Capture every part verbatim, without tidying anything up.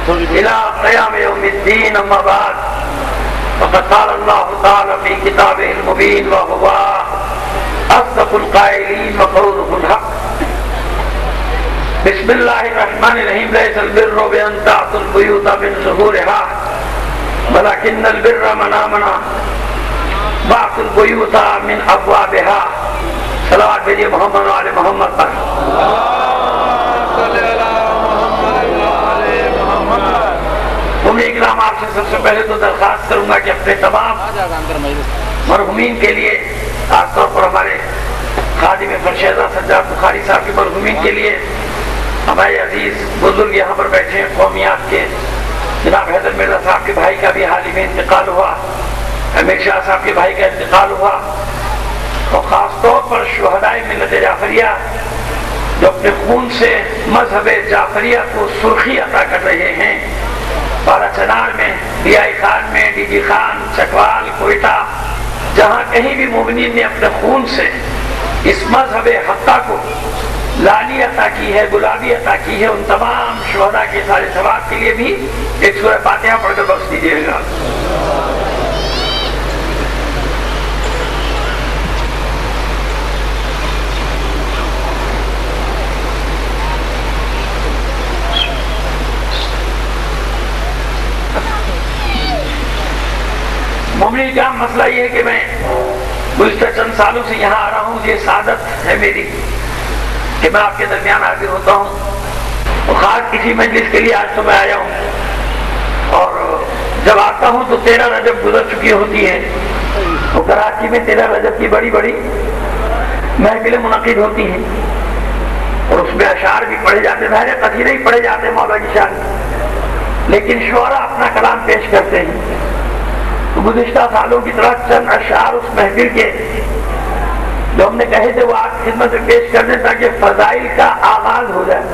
إلى قيام يوم الدين. أما بعد فقد قال الله تعالى في كتابه المبين وهو أصدق القائلين وقوله الحق. بسم الله الرحمن الرحيم. ليس البر بأن تأتوا البيوت من ظهورها ولكن البر من آمن وأتوا البيوت من أبوابها. صلوات بھیجیے محمد و آل محمد پر. اکرام آپ سے سب سے پہلے تو درخواست کروں گا کہ اپنے تمام مرحومین کے لیے، خاص طور پر ہمارے خادم فرشیدہ سجاد بخاری صاحب کے مرحومین کے لیے، ہمارے عزیز بزرگ یہاں پر بیٹھے ہیں قومیات کے، جناب حیدر مرزا صاحب کے بھائی کا بھی حال ہی میں انتقال ہوا، امیر شاہ صاحب کے بھائی کا انتقال ہوا، اور خاص طور پر شہدائے ملت جعفریہ جو اپنے خون سے مذہب جعفریہ کو سرخی عطا کر رہے ہیں. بارہ چنار میں، ڈی آئی خان میں، ڈی جی خان، چکوال، کوئٹہ، جہاں کہیں بھی مومنین نے اپنے خون سے اس مذہب حقہ کو لالی عطا کی ہے، گلابی عطا کی ہے، ان تمام شہداء کے سارے ثواب کے لیے بھی ایک سورہ فاتحہ پڑھ کر بخش دیجیے گا. مومنین کا مسئلہ یہ ہے کہ میں گزشتہ چند سالوں سے یہاں آ رہا ہوں. یہ سعادت ہے میری کہ میں آپ کے درمیان حاضر ہوتا ہوں، اور خاص کسی مجلس کے لیے آج تو میں آیا ہوں. اور جب آتا ہوں تو تیرہ رجب گزر چکی ہوتی ہے، اور کراچی میں تیرہ رجب کی بڑی بڑی محفلیں منعقد ہوتی ہیں، اور اس میں اشعار بھی پڑھے جاتے ہیں، ظاہر قصیدے ہی پڑھے جاتے ہیں مولا کی شان، لیکن شعراء اپنا کلام پیش کرتے ہیں. تو گزشتہ سالوں کی طرح چند اشعار اس محفل کے جو ہم نے کہے تھے وہ آپ کی خدمت میں پیش کر دیں تاکہ فضائل کا آغاز ہو جائے.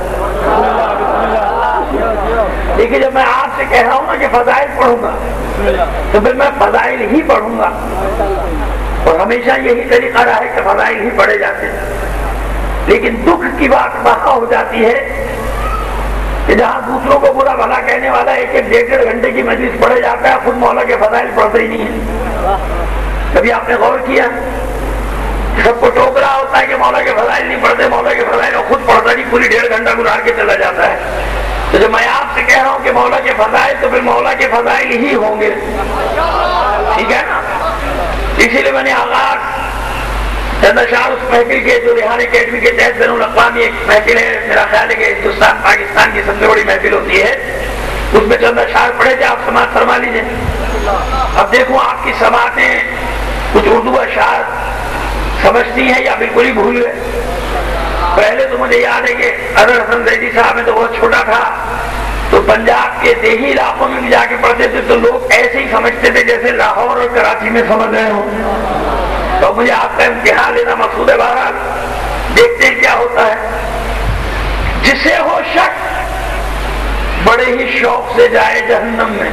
لیکن جب میں آپ سے کہہ رہا ہوں نا کہ فضائل پڑھوں گا تو پھر میں فضائل ہی پڑھوں گا، اور ہمیشہ یہی طریقہ رہا ہے کہ فضائل ہی پڑھے جاتے ہیں. لیکن دکھ کی بات وہاں ہو جاتی ہے کہ جہاں دوسروں کو برا بھلا کہنے والا ایک ایک ڈیڑھ ڈیڑھ گھنٹے کی مجلس پڑھے جاتا ہے، خود مولا کے فضائل پڑھتے ہی نہیں ہیں. کبھی آپ نے غور کیا؟ سب کو ٹوک رہا ہوتا ہے کہ مولا کے فضائل نہیں پڑھتے، مولا کے فضائل، اور خود پڑھتا نہیں، پوری ڈیڑھ گھنٹہ گزار کے چلا جاتا ہے. تو جب میں آپ سے کہہ رہا ہوں کہ مولا کے فضائل، تو پھر مولا کے فضائل ہی ہوں گے. ٹھیک ہے نا؟ اسی لیے میں نے آغاز چند اشعار اس محفل کے جو ریحان اکیڈمی کے تحت بین الاقوامی ایک محفل ہے، میرا خیال ہے کہ ہندوستان پاکستان کی سب سے بڑی محفل ہوتی ہے، اس میں چند اشعار پڑھے تھے، آپ سماعت فرما لیجئے. اب دیکھوں آپ کی سماعتیں کچھ اردو اشعار سمجھتی ہیں یا بالکل ہی بھول گئے. پہلے تو مجھے یاد ہے کہ اظہر حسن زیدی صاحب میں تو بہت چھوٹا تھا، تو پنجاب کے دیہی علاقوں میں بھی جا کے پڑھتے تھے تو لوگ ایسے ہی سمجھتے تھے جیسے لاہور اور کراچی میں سمجھ رہے ہوں. تو مجھے آپ کا امتحان لینا مقصود ہے. بہرحال دیکھتے ہیں کیا ہوتا ہے. جسے ہو شک بڑے ہی شوق سے جائے جہنم میں.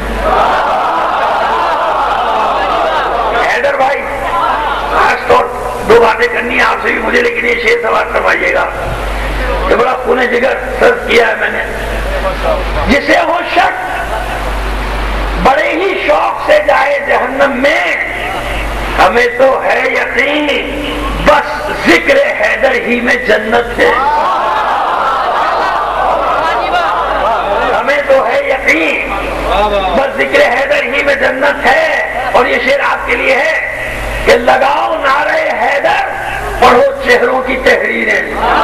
حیدر بھائی خاص طور دو باتیں کرنی ہے آپ سے بھی مجھے، لیکن یہ شعر سوال کروائیے گا، یہ بڑا خون جگر سرد کیا ہے میں نے. جسے ہو شک بڑے ہی شوق سے جائے جہنم میں، ہمیں تو ہے یقین بس ذکر حیدر ہی میں جنت ہے. ہمیں تو ہے یقین بس ذکر حیدر ہی میں جنت ہے. اور یہ شعر آپ کے لیے ہے کہ لگاؤ نعرہ حیدر، پڑھو چہروں کی تحریریں.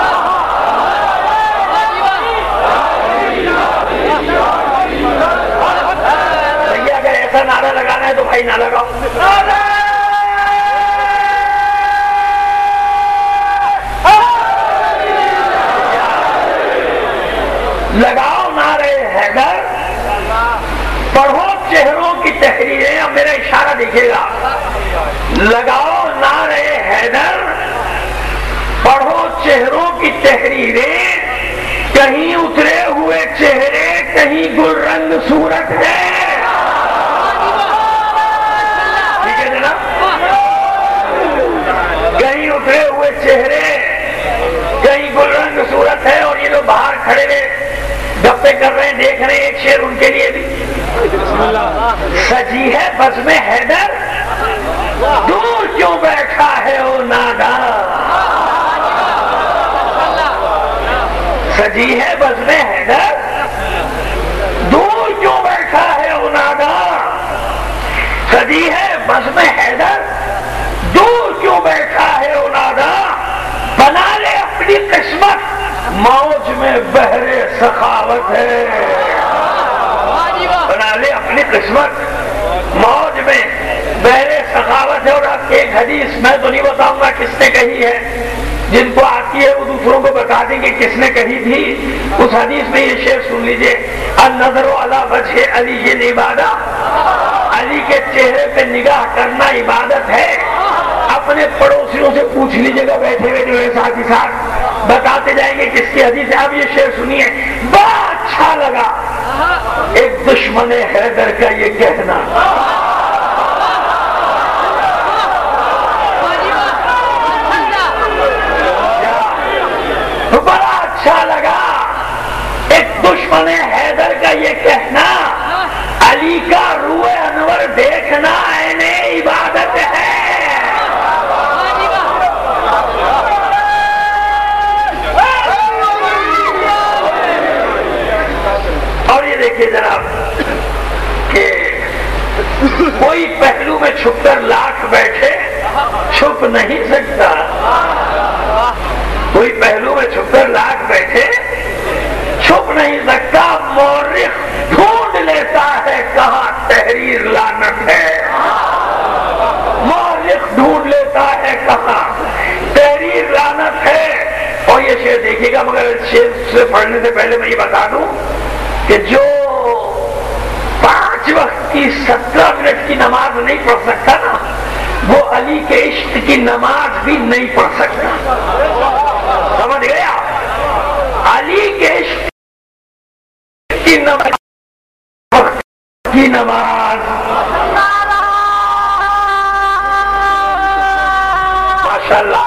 بھیا اگر ایسا نعرہ لگانا ہے تو بھائی نہ لگاؤ. لگاؤ نعرے حیدر، پڑھو چہروں کی تحریریں. اب میرا اشارہ دیکھیے گا. لگاؤ نعرے حیدر، پڑھو چہروں کی تحریریں. کہیں اترے ہوئے چہرے، کہیں گل رنگ صورت ہے. ٹھیک ہے جناب؟ کہیں اترے ہوئے چہرے، کہیں گل رنگ صورت ہے. اور یہ لوگ باہر کھڑے ہوئے گپے باتیں کر رہے ہیں، دیکھ رہے ہیں، ایک شعر ان کے لیے بھی، سجی ہے بزم حیدر دور کیوں بیٹھا ہے او ناداں، سجی ہے بزم حیدر دور کیوں بیٹھا ہے او ناداں، سجی ہے بزم حیدر دور کیوں بیٹھا ہے او ناداں، بنا لے اپنی قسمت موج میں بحر سخاوت ہے، بنا لے اپنی قسمت موج میں بحر سخاوت ہے۔ اور آپ ایک حدیث میں تو نہیں بتاؤں گا کس نے کہی ہے، جن کو آتی ہے وہ دوسروں کو بتا دیں گے کس نے کہی تھی۔ اس حدیث میں یہ شعر سن لیجئے، النظر علی وجہ علی یہ عبادت، علی کے چہرے پہ نگاہ کرنا عبادت ہے۔ اپنے پڑوسیوں سے پوچھ لیجئے گا بیٹھے ہوئے جو ہے ساتھ ہی ساتھ بتاتے جائیں گے کس کی حدیث ہے۔ اب یہ شعر سنیے، بڑا اچھا لگا ایک دشمن حیدر کا یہ کہنا، بڑا اچھا لگا ایک دشمن حیدر کا یہ کہنا، علی کا روح انور دیکھنا عین عبادت ہے۔ اور یہ دیکھیے جناب کہ کوئی پہلو میں چھپ کر لاکھ بیٹھے چھپ نہیں سکتا، کوئی پہلو میں چھپ کر لاکھ بیٹھے چھپ نہیں سکتا، مورخ ڈھونڈ لیتا ہے کہاں تحریر لعنت ہے، مورخ ڈھونڈ لیتا ہے کہاں تحریر لعنت ہے۔ اور یہ شعر دیکھیے گا، مگر شعر سے پڑھنے سے پہلے میں یہ بتا دوں کہ جو پانچ وقت کی سترہ منٹ کی نماز نہیں پڑھ سکتا نا، وہ علی کے عشق کی نماز بھی نہیں پڑھ سکتا، سمجھ گیا؟ علی کے عشق کی نماز کی نماز ماشاءاللہ۔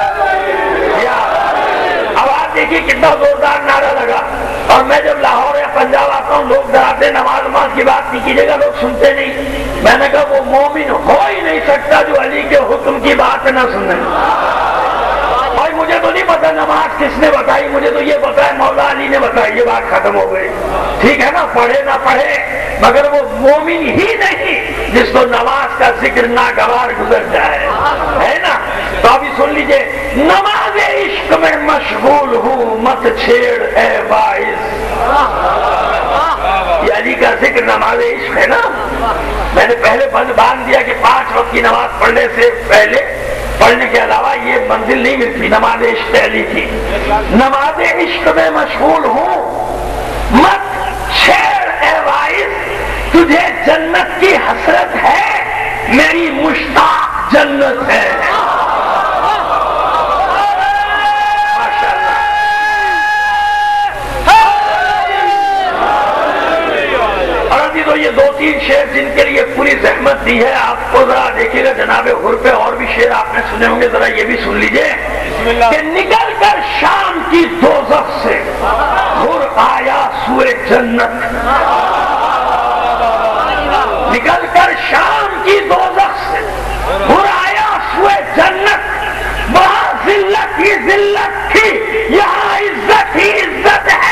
اب آپ دیکھیے کتنا زوردار نعرہ لگا، اور میں جب لاہور یا پنجاب آتا ہوں لوگ ڈراتے نماز نماز کی بات نہیں کیجیے گا، لوگ سنتے نہیں۔ میں نے کہا وہ مومن ہو ہی نہیں سکتا جو علی کے حکم کی بات نہ سنے۔ اور مجھے تو نہیں پتا نماز کس نے بتائی، مجھے تو یہ پتا ہے مولا علی نے بتائی، یہ بات ختم ہو گئی، ٹھیک ہے نا؟ پڑھے نہ پڑھے مگر وہ مومن ہی نہیں جس کو نماز کا ذکر ناگوار گزر جائے، ہے نا؟ تو ابھی سن لیجئے، نماز عشق میں مشغول ہوں مت چھیڑ اے باعث، یہ علی کا ذکر نماز عشق ہے نا۔ میں نے پہلے بند باندھ دیا کہ پانچ وقت کی نماز پڑھنے سے پہلے پڑھنے کے علاوہ یہ منزل نہیں ملتی، نماز عشق علی کی۔ نماز عشق میں مشغول ہوں مت چھیڑ اے باعث، تجھے جنت کی حسرت ہے میری مشتاق جنت ہے۔ تو یہ دو تین شعر جن کے لیے پوری زحمت دی ہے، آپ کو ذرا دیکھیے گا جناب غر پہ اور بھی شعر آپ نے سنے ہوں گے، ذرا یہ بھی سن لیجئے کہ نکل کر شام کی دوزخ سے غر آیا سوئے جنت، نکل کر شام کی دوزخ سے غر آیا سوئے جنت، وہاں ذلت ہی ذلت تھی یہاں عزت ہی عزت ہے،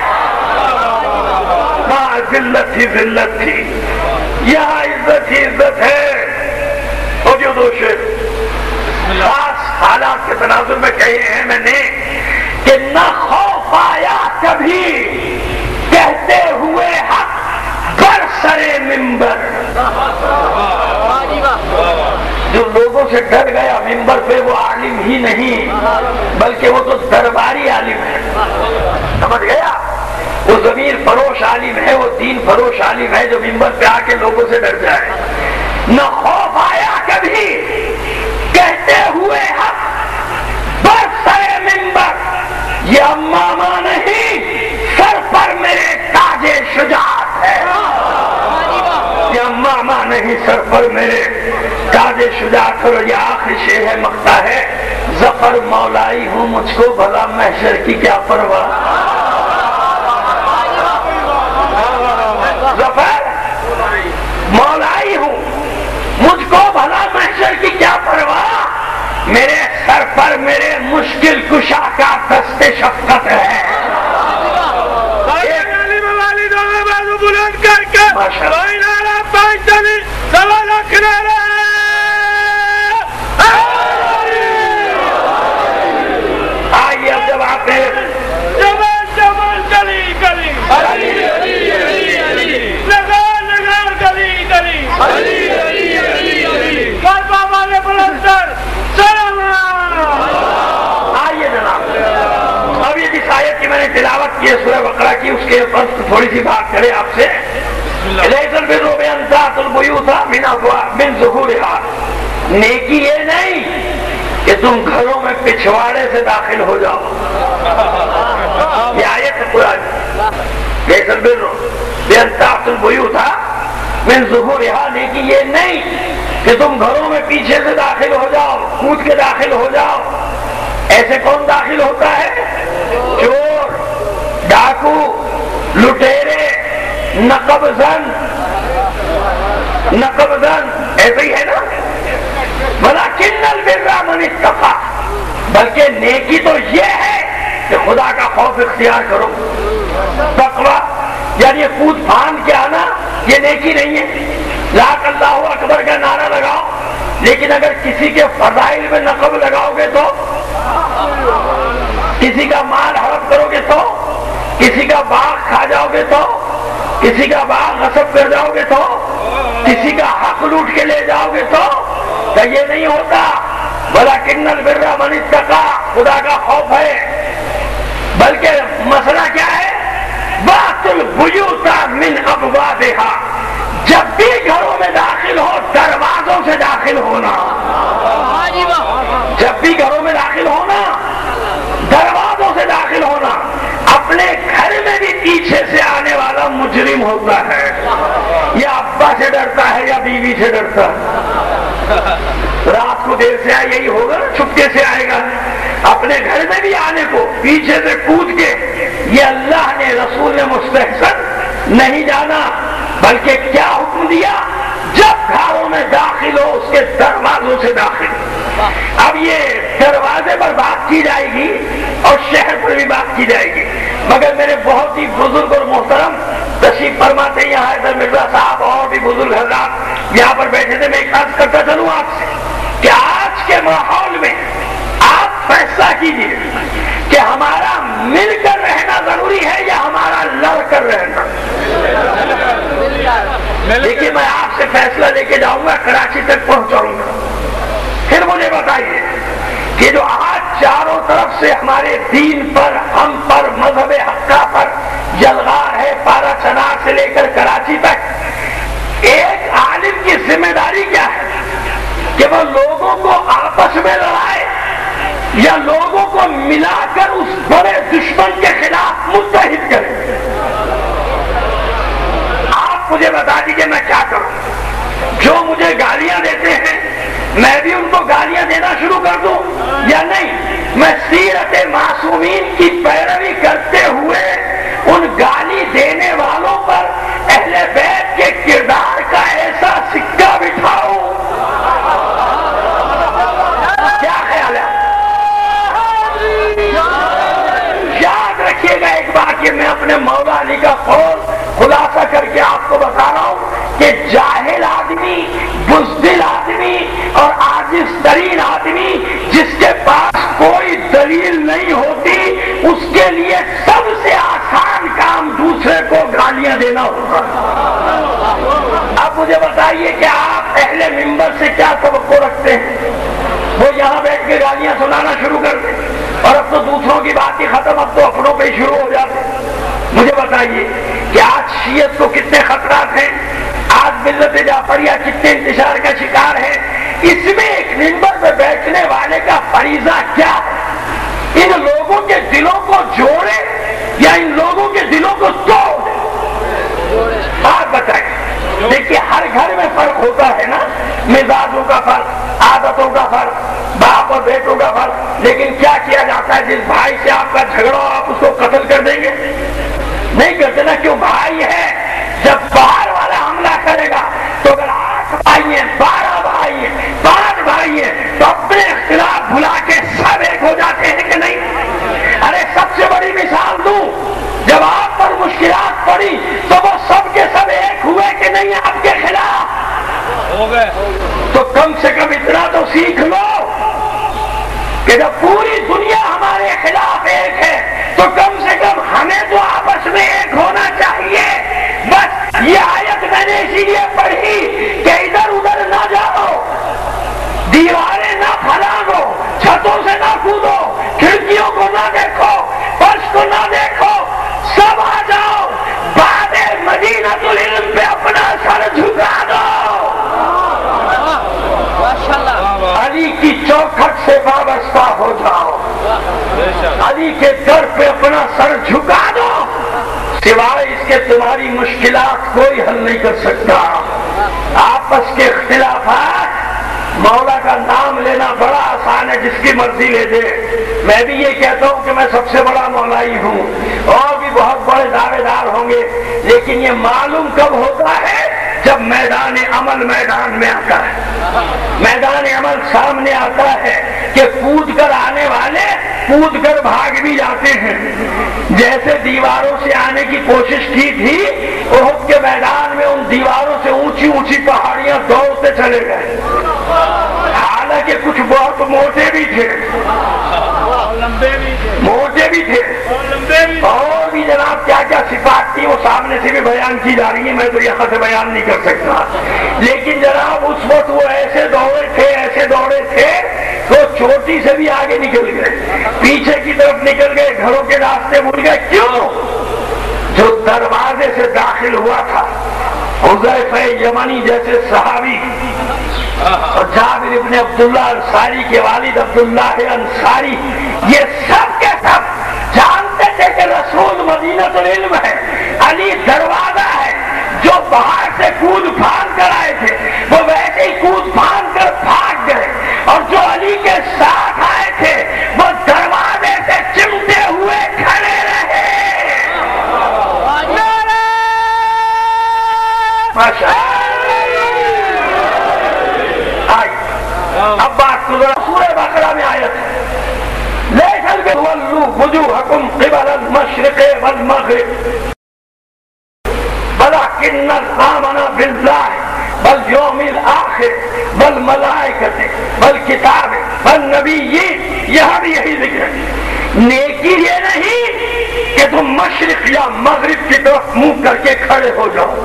ذلت ہی ذلت تھی یہاں عزت ہی عزت ہے۔ اور جو دو شعر خاص حالات کے تناظر میں کہے ہیں میں نے کہ نہ خوف آیا کبھی کہتے ہوئے حق بر سرے منبر، جو لوگوں سے ڈر گیا منبر پہ وہ عالم ہی نہیں بلکہ وہ تو درباری عالم ہے، سمجھ گیا؟ وہ ضمیر فروش عالم ہے، وہ دین فروش عالم ہے جو منبر پہ آ کے لوگوں سے ڈر جائے۔ نہ خوف آیا کبھی کہتے ہوئے حق برسرے منبر، یہ امامہ نہیں سر پر میرے تاج شجاعت ہے، یہ امامہ نہیں سر پر میرے تاج شجاعت۔ اور یہ آخری شعر ہے، مقطع ہے، ظفر مولائی ہوں مجھ کو بھلا محشر کی کیا پرواہ، پر میرے مشکل کشا کا دست شفقت ہے. بلند کر کے کوئی نعرہ پانچ چلی سوا لاکھ نعرہ. آئیے اب جب آپ نے جبل جبل گلی گلی علی علی علی علی لگا لگا گلی گلی علی علی علی علی کعبہ والے بلند سر سلام. آئیے جناب اب یہ جس آیت کی میں نے تلاوت کی ہے سورہ بقرہ کی اس کے اوپر تھوڑی سی بات کریں آپ سے. لیس البر بان تأتوا البیوت من ظہورہا. نیکی یہ نہیں کہ تم گھروں میں پچھواڑے سے داخل ہو جاؤ. یہ آیت ہے قرآن. لیس البر بان تأتوا البیوت من ظہورہا. نیکی یہ نہیں کہ تم گھروں میں پیچھے سے داخل ہو جاؤ, کود کے داخل ہو جاؤ. ایسے کون داخل ہوتا ہے؟ چور, ڈاکو, لٹیرے, نقب زن. نقب زن ایسے ہی ہے نا. وَلَكِنَّ الْبِرَّ مَنِ اتَّقَىٰ. بلکہ نیکی تو یہ ہے کہ خدا کا خوف اختیار کرو. تقویٰ یعنی یہ کود پھاند کے آنا یہ نیکی نہیں ہے. لاکھ اللہ اکبر کا نعرہ لگاؤ لیکن اگر کسی کے فضائل میں نقب لگاؤ گے تو, کسی کا مال ہڑپ کرو گے تو, کسی کا باغ کھا جاؤ گے تو, کسی کا باغ غصب کر جاؤ گے تو, کسی کا حق لوٹ کے لے جاؤ گے تو, تو یہ نہیں ہوتا. وَلَكِنَّ الْبِرَّ مَنِ اتَّقَىٰ. خدا کا خوف ہے. بلکہ مسئلہ کیا ہے؟ وَأْتُوا الْبُيُوتَ مِنْ أَبْوَابِهَا. جب بھی گھروں میں داخل ہو دروازوں سے داخل ہونا. جب بھی گھروں میں داخل ہونا دروازوں سے داخل ہونا. اپنے گھر میں بھی پیچھے سے آنے والا مجرم ہوتا ہے. یا ابا سے ڈرتا ہے یا بیوی سے ڈرتا ہے. رات کو دیر سے آئے یہی ہوگا, چھپکے سے آئے گا. اپنے گھر میں بھی آنے کو پیچھے سے کود کے یہ اللہ نے رسول نے مستحسن نہیں جانا. بلکہ کیا حکم دیا؟ جب گھروں میں داخل ہو اس کے دروازوں سے داخل. اب یہ دروازے پر بات کی جائے گی اور شہر پر بھی بات کی جائے گی. مگر میرے بہت ہی بزرگ اور محترم تشریف فرماتے ہیں یہاں حیدر مرزا صاحب اور بھی بزرگ حضرات یہاں پر بیٹھے تھے. میں ایک عرض کرتا چلوں آپ سے کہ آج کے ماحول میں آپ فیصلہ کیجیے کہ ہمارا مل کر رہنا ضروری ہے یا ہمارا لڑ کر رہنا. لیکن میں آپ سے فیصلہ لے کے جاؤں گا, کراچی تک پہنچاؤں گا. پھر مجھے بتائیے کہ جو آج چاروں طرف سے ہمارے دین پر, ہم پر, مذہب حقہ پر جلغار ہے, پارا چنار سے لے کر کراچی تک, ایک عالم کی ذمہ داری کیا ہے کہ وہ لوگوں کو آپس میں لڑائے یا لوگوں کو ملا کر اس بڑے دشمن کے خلاف متحد کرے. آپ مجھے بتا دیجئے میں کیا کروں. جو مجھے گالیاں دیتے ہیں میں بھی ان کو گالیاں دینا شروع کر دوں یا نہیں؟ میں سیرت معصومین کی پیروی کرتے ہوئے ان گالی دینے والوں پر اہل بیت کے کردار کا ایسا سکہ بٹھاؤں. کیا خیال ہے؟ یاد رکھیے گا ایک بات, کہ میں اپنے مولا علی کا قول خلاصہ کر کے آپ کو بتا رہا ہوں کہ جاہل آدمی, بزدل آدمی اور عاجز ترین آدمی جس کے پاس کوئی دلیل نہیں ہوتی, اس کے لیے سب سے آسان کام دوسرے کو گالیاں دینا ہوگا. اب مجھے بتائیے کہ آپ اہل منبر سے کیا توقع رکھتے ہیں؟ وہ یہاں بیٹھ کے گالیاں سنانا شروع کر دیں اور اب تو دوسروں کی بات ہی ختم, اب تو اپنوں پہ ہی شروع ہو جاتے. مجھے بتائیے کہ آج شیعت کو کتنے خطرات ہیں, آج ملت جعفریہ کتنے انتشار کا شکار ہے. اس میں ایک منبر پہ بیٹھنے والے کا فریضہ کیا ہے؟ ان لوگوں کے دلوں کو جوڑے یا ان لوگوں کے دلوں کو توڑے؟ بات بتائیں. دیکھیے ہر گھر میں فرق ہوتا ہے نا, مزاجوں کا فرق, عادتوں کا فرق, باپ اور بیٹوں کا فرق. لیکن کیا کیا جاتا ہے, جس بھائی سے آپ کا جھگڑا ہو آپ اس کو قتل کر دیں گے؟ نہیں کرتے نا. کیوں؟ بھائی ہے. جب باہر والا حملہ کرے گا تو اگر آٹھ بھائی ہیں, بارہ بھائی ہیں, پانچ بھائی ہیں, تو اپنے اختلاف بھلا کے سر بڑی مثال دوں، جب آپ پر مشکلات پڑی تو وہ سب کے سب ایک ہوئے کہ نہیں آپ کے خلاف ہو گئے؟ تو کم سے کم اتنا تو سیکھ لو کہ جب پوری دنیا ہمارے خلاف ایک ہے تو کم سے کم ہمیں تو آپس میں ایک ہونا چاہیے۔ بس یہ آیت میں نے اسی لیے پڑھی کہ ادھر ادھر نہ جاؤ، دیواریں نہ پھلانو، چھتوں سے نہ کودو، کھڑکیوں کو نہ دیکھو، فرش کو نہ دیکھو، سب آ جاؤ، بعد مدینۃ العلم پہ اپنا سر جھکا دو۔ علی کی چوکھٹ سے وابستہ ہو جاؤ، علی کے در پہ اپنا سر جھکا دو، سوائے اس کے تمہاری مشکلات کوئی حل نہیں کر سکتا۔ آپس کے اختلافات، مولا کا نام لینا بڑا آسان ہے، جس کی مرضی لے دے۔ میں بھی یہ کہتا ہوں کہ میں سب سے بڑا مولائی ہوں، اور بھی بہت بڑے دعوے دار ہوں گے، لیکن یہ معلوم کب ہوتا ہے جب میدان عمل میدان میں آتا ہے، میدان عمل سامنے آتا ہے کہ کود کر آنے والے کود کر بھاگ بھی جاتے ہیں۔ جیسے دیواروں سے آنے کی کوشش کی تھی احد کے میدان میں، ان دیواروں سے اونچی اونچی پہاڑیاں دوڑتے چلے گئے، حالانکہ کچھ بہت موٹے بھی تھے، موٹے بھی تھے، اور بھی جناب کیا کیا صفات تھی وہ سامنے سے بھی بیان کی جا رہی ہے، میں تو یہاں سے بیان نہیں کر سکتا۔ لیکن جناب اس وقت وہ ایسے دوڑے تھے ایسے دوڑے تھے تو چوٹی سے بھی آگے نکل گئے، پیچھے کی طرف نکل گئے، گھروں کے راستے بھول گئے۔ کیوں؟ جو دروازے سے داخل ہوا تھا حذیفہ یمنی جیسے صحابی اور جابر ابن عبداللہ انصاری کے والد عبداللہ انصاری، یہ سب کے سب جانتے تھے کہ رسول مدینۃ العلم ہے، علی دروازہ ہے۔ جو باہر سے کود پھاند کر آئے تھے وہ ویسے ہی کود پھاند کر بھاگ گئے، اور جو علی کے ساتھ آئے تھے وہ دروازے سے چمٹے ہوئے کھڑے رہے۔ اب بات سورہ بقرہ میں آیت ہے، لیکن تولوا وجوہکم قبل المشرق والمغرب ولکن آمن باللہ والیوم الآخر والملائکۃ والکتاب والنبیین، یہاں بھی یہی ذکر ہے۔ نیکی یہ نہیں کہ تم مشرق یا مغرب کی طرف منہ کر کے کھڑے ہو جاؤ۔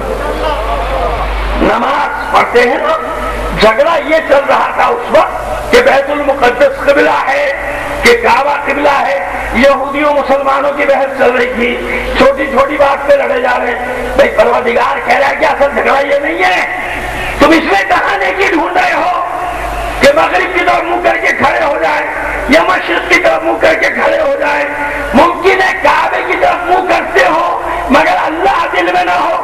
نماز پڑھتے ہیں نا، جھگڑا یہ چل رہا تھا اس وقت کہ بیت المقدس قبلہ ہے کہ کعبہ قبلہ ہے، یہودیوں مسلمانوں کی بحث چل رہی تھی، چھوٹی چھوٹی بات پہ لڑے جا رہے ہیں۔ بھائی پروردگار کہہ رہا ہے کہ اصل جھگڑا یہ نہیں ہے، تم اس میں کہاں نیکی ڈھونڈ رہے ہو کہ مغرب کی طرف منہ کر کے کھڑے ہو جائے یا مشرق کی طرف منہ کر کے کھڑے ہو جائے؟ ممکن ہے کعبے کی طرف منہ کرتے ہو مگر اللہ دل میں نہ ہو،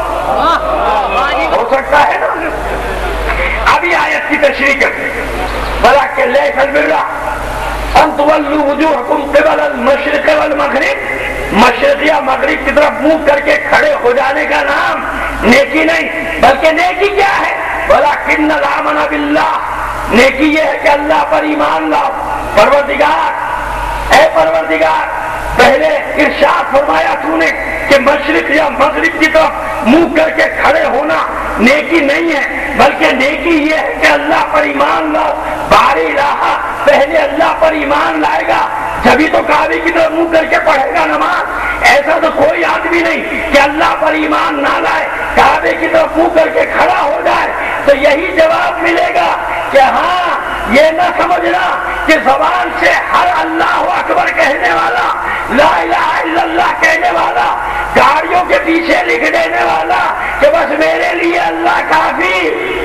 ہو سکتا ہے نا۔ ابھی آیت کی تشریح کرتے ہیں، ولکن لیس البر ان تولوا وجوہکم قبل المشرق والمغرب، مشرق یا مغرب کی طرف منہ کر کے کھڑے ہو جانے کا نام نیکی نہیں، بلکہ نیکی کیا ہے؟ ولکن آمن باللہ، نیکی یہ ہے کہ اللہ پر ایمان لاؤ۔ پروردگار، اے پروردگار، پہلے ارشاد فرمایا تو نے کہ مشرق یا مغرب کی طرف منہ کر کے کھڑے ہونا نیکی نہیں ہے، بلکہ نیکی یہ ہے کہ اللہ پر ایمان لاؤ۔ باری رہا پہلے اللہ پر ایمان لائے گا جبھی تو کعبے کی طرف منہ کر کے پڑھے گا نماز۔ ایسا تو کوئی آدمی نہیں کہ اللہ پر ایمان نہ لائے کعبے کی طرف منہ کر کے کھڑا ہو جائے تو یہی جواب ملے گا کہ ہاں، یہ نہ سمجھنا کہ زبان سے ہر اللہ اکبر کہنے والا، لا الہ الا اللہ کہنے والا، گاڑیوں کے پیچھے لکھ دینے والا کہ بس میرے لیے اللہ کافی،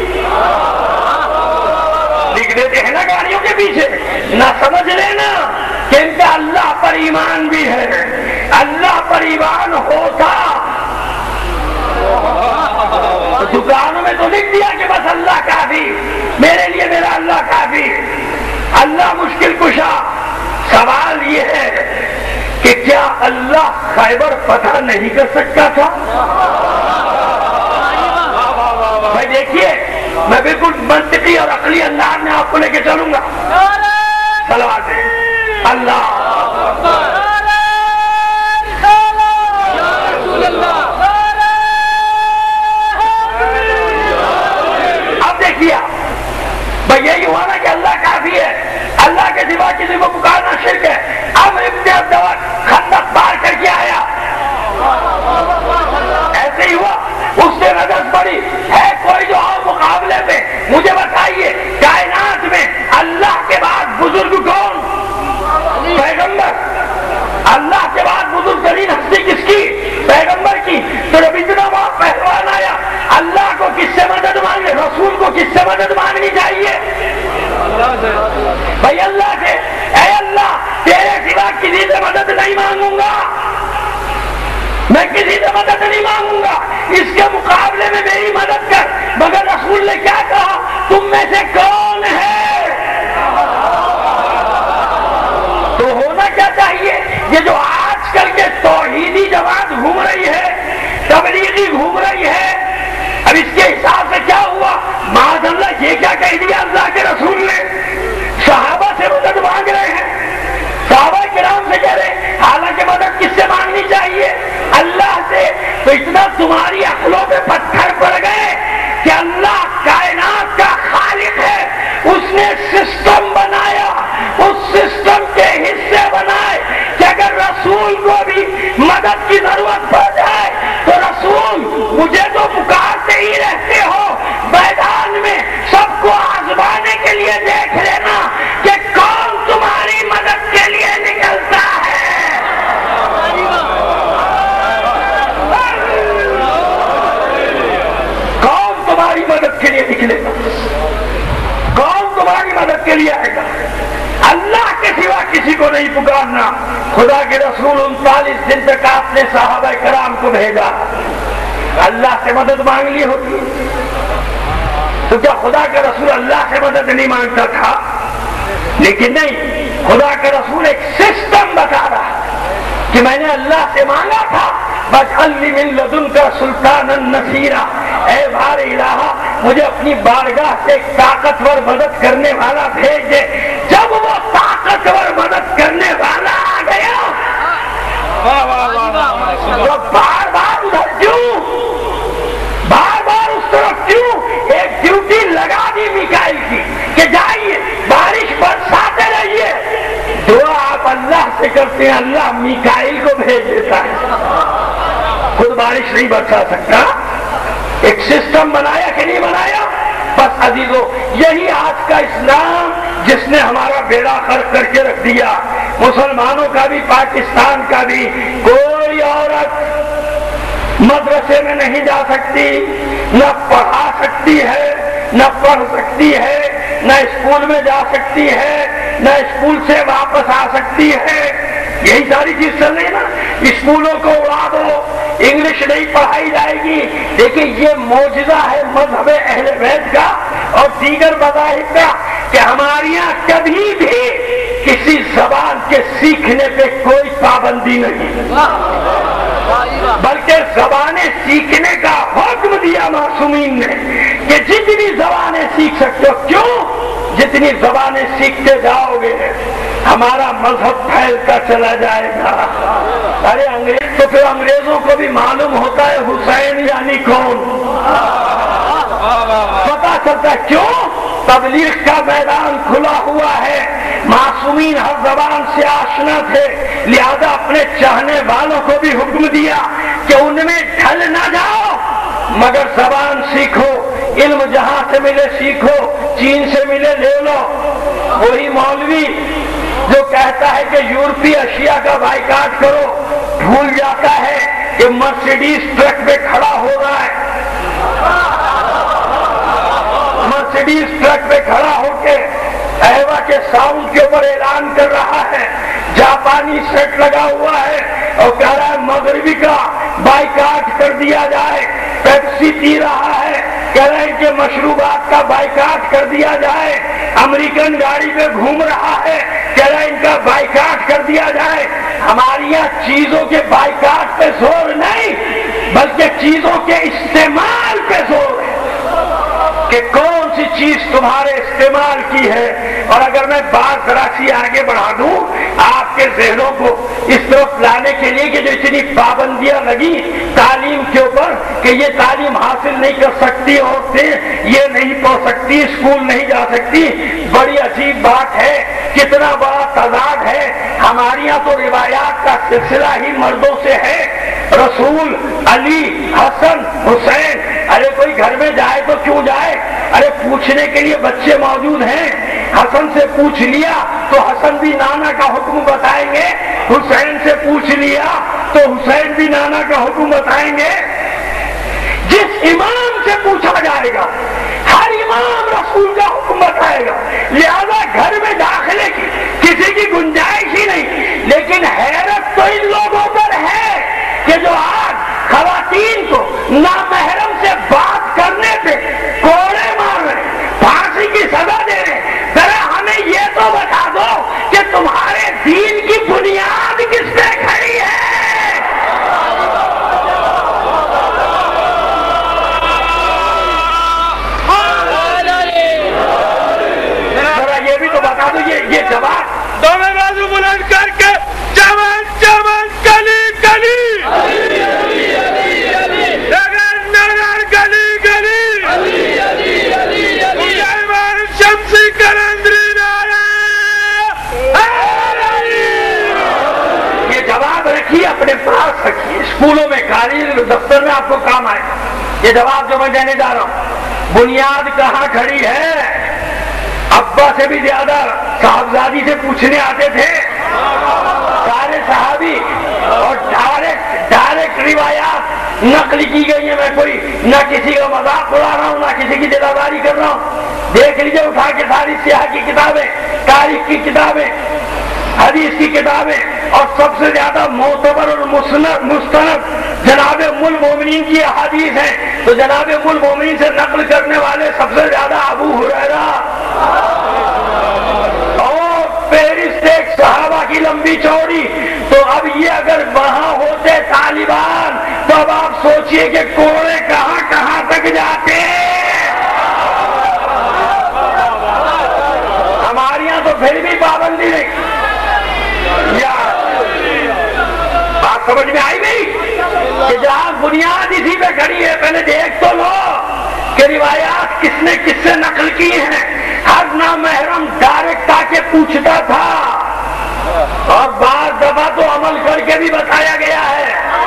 لکھ دیتے ہیں نا گاڑیوں کے پیچھے، نہ سمجھ لینا کہ ان کا اللہ پر ایمان بھی ہے۔ اللہ پر ایمان ہوتا دکانوں میں تو لکھ دیا کہ بس اللہ کافی، میرے لیے میرا اللہ کافی، اللہ مشکل کشا۔ سوال یہ ہے کہ کیا اللہ خیبر فتح نہیں کر سکتا تھا؟ بھائی دیکھیے، میں بالکل منطقی اور عقلی انداز میں آپ کو لے کے چلوں گا۔ صلوات ہے اللہ چاہیے؟ بھائی اللہ سے، اے اللہ تیرے سوا کسی سے مدد نہیں مانگوں گا، میں کسی سے مدد نہیں مانگوں گا، اس کے مقابلے میں میری مدد کر۔ مگر رسول نے کیا کہا؟ تم میں سے کون ہے؟ تو ہونا کیا چاہیے؟ یہ جو آج کل کے توحیدی جماعت گھوم رہی ہے، تبلیغی گھوم رہی ہے، اب اس کے حساب سے کیا ہوا؟ معاذ اللہ یہ کیا کہہ دیا اللہ کے رسول نے؟ صحابہ سے مدد مانگ رہے ہیں، صحابہ کرام سے کہہ رہے ہیں، حالانکہ مدد کس سے مانگنی چاہیے؟ اللہ سے۔ تو اتنا تمہاری عقلوں پہ پتھر پڑ گئے کہ اللہ کائنات کا خالق ہے، اس نے سسٹم بنایا، اس سسٹم کے حصے بنائے کہ اگر رسول کو بھی مدد کی ضرورت پڑ جائے تو رسول مجھے تو پکارتے ہی رہتے ہو، میدان میں سب کو آزمانے کے لیے دیکھ لینا کہ کون تمہاری مدد کے لیے نکلتا ہے۔ کون تمہاری مدد کے لیے نکلے گا؟ کون تمہاری مدد کے لیے آئے گا؟ اللہ کے سوا کسی کو نہیں پکارنا۔ خدا کے رسول انتالیس دن تک آپ نے صحابہ کرام کو بھیجا، اللہ سے مدد مانگ لی ہوتی تو کیا خدا کا رسول اللہ سے مدد نہیں مانگتا تھا؟ لیکن نہیں، خدا کا رسول ایک سسٹم بتا رہا کہ میں نے اللہ سے مانگا تھا وَاجْعَلْنِي مِن لَّدُنْكَ سُلْطَانًا نَصِيرًا، اے بار الہ مجھے اپنی بارگاہ سے ایک طاقتور مدد کرنے والا بھیج دے۔ جب وہ طاقتور مدد کرنے والا آ گیا تو بار بار ادھر کیوں، بار بار اس طرف کیوں؟ ایک ڈیوٹی لگا دی میکائیل کی کہ جائیے بارش برساتے رہیے۔ دعا آپ اللہ سے کرتے ہیں، اللہ میکائیل کو بھیج دیتا ہے، خود بارش نہیں برسا سکتا۔ ایک سسٹم بنایا کہ نہیں بنایا؟ بس عزیزو یہی آج کا اسلام جس نے ہمارا بیڑا غرق کر کے رکھ دیا، مسلمانوں کا بھی پاکستان کا بھی۔ کوئی عورت مدرسے میں نہیں جا سکتی، نہ پڑھا سکتی ہے، نہ پڑھ سکتی ہے، نہ اسکول میں جا سکتی ہے، نہ اسکول سے واپس آ سکتی ہے۔ یہی ساری چیز چل رہی ہے نا، اسکولوں کو اڑا دو، انگلش نہیں پڑھائی جائے گی۔ دیکھیں یہ معجزہ ہے مذہب اہل بیت کا اور دیگر مذاہب کا کہ ہمارے یہاں کبھی بھی کسی زبان کے سیکھنے پہ کوئی پابندی نہیں، بلکہ زبانیں سیکھنے کا حکم دیا معصومین نے کہ جتنی زبانیں سیکھ سکتے ہو۔ کیوں؟ جتنی زبانیں سیکھتے جاؤ گے ہمارا مذہب پھیلتا چلا جائے گا۔ ارے انگریز تو پھر انگریزوں کو بھی معلوم ہوتا ہے حسین یعنی کون، پتا چلتا ہے۔ کیوں؟ تبلیغ کا میدان کھلا ہوا ہے، معصومین ہر زبان سے آشنا تھے، لہذا اپنے چاہنے والوں کو بھی حکم دیا کہ ان میں ڈھل نہ جاؤ مگر زبان سیکھو، علم جہاں سے ملے سیکھو، چین سے ملے لے لو۔ وہی مولوی جو کہتا ہے کہ یورپی اشیاء کا بائیکاٹ کرو بھول جاتا ہے کہ مرسیڈیز ٹرک پہ کھڑا ہو رہا ہے، مرسیڈیز ٹرک پہ کھڑا ہو کے ایوا کے ساؤنڈ کے اوپر اعلان کر رہا ہے، جاپانی سیٹ لگا ہوا ہے اور کہہ رہا ہے مغربی کا بائیکاٹ کر دیا جائے، پیپسی پی رہا ہے، کہہ رہے ہیں کہ مشروبات کا بائیکاٹ کر دیا جائے، امریکن گاڑی پہ گھوم رہا ہے، کہہ رہے ہیں ان کا بائیکاٹ کر دیا جائے۔ ہماری یہاں چیزوں کے بائیکاٹ پہ زور نہیں بلکہ چیزوں کے استعمال پہ زور ہے کہ کون سی چیز تمہارے استعمال کی ہے۔ اور اگر میں بات ذرا سی آگے بڑھا دوں آپ کے ذہنوں کو اس طرف لانے کے لیے کہ جو اتنی پابندیاں لگی تعلیم کے اوپر کہ یہ تعلیم حاصل نہیں کر سکتی عورتیں، یہ نہیں پڑھ سکتی، اسکول نہیں جا سکتی، بڑی عجیب بات ہے، کتنا بڑا تضاد ہے۔ ہمارے یہاں تو روایات کا سلسلہ ہی مردوں سے ہے، رسول، علی، حسن، حسین۔ ارے کوئی گھر میں جائے تو کیوں جائے؟ ارے پوچھنے کے لیے بچے موجود ہیں، حسن سے پوچھ لیا تو حسن بھی نانا کا حکم بتائیں گے، حسین سے پوچھ لیا تو حسین بھی نانا کا حکم بتائیں گے۔ جس امام سے پوچھا جائے گا ہر امام رسول کا حکم بتائے گا، لہذا گھر میں داخلے کی کسی کی گنجائش ہی نہیں۔ لیکن حیرت تو ان لوگوں پر ہے کہ جو آج خواتین کو نامحرم سے بات کرنے پہ کوڑے مار رہے، پھانسی کی سزا دے رہے، ذرا ہمیں یہ تو بتا دو کہ تمہارے دین کی بنیاد کس پہ کھڑی ہے؟ یہ جواب دونوں بازو بلند کر کے جوان جوان کلی کلی نگر نگر گلی گلی مسلمان شمسی کلندری نعرہ یہ جواب رکھیے، اپنے پاس رکھیے، اسکولوں میں کالج دفتر میں آپ کو کام آئے گا یہ جواب جو میں دینے جا رہا ہوں۔ بنیاد کہاں کھڑی ہے؟ ابا سے بھی زیادہ صاحبزادی سے پوچھنے آتے تھے سارے صحابی، اور ڈائریکٹ ڈائریکٹ روایات نقل کی گئی ہیں۔ میں کوئی نہ کسی کا مذاق اڑا رہا ہوں نہ کسی کی دلاداری کر رہا ہوں۔ دیکھ لیجیے اٹھا کے ساری سیاح کی کتابیں، تاریخ کی کتابیں، حدیث کی کتابیں، اور سب سے زیادہ معتبر اور مستند جناب ام المومنین کی احادیث ہیں۔ تو جناب ام المومنین سے نقل کرنے والے سب سے زیادہ ابو ہریرہ، اور فہرست ایک صحابہ کی لمبی چوڑی۔ تو اب یہ اگر وہاں ہوتے طالبان تو اب آپ سوچئے کہ کوڑے کہاں کہاں تک جاتے۔ ہمارے یہاں تو پھر بھی پابندی نہیں۔ بات سمجھ میں آئی نہیں کہ جہاں بنیاد اسی پہ کھڑی ہے، پہلے دیکھ تو لو کہ روایات کس نے کس سے نقل کی ہیں۔ ہر نامحرم ڈائریکٹ آ کے پوچھتا تھا، اور بعض دفعہ تو عمل کر کے بھی بتایا گیا ہے۔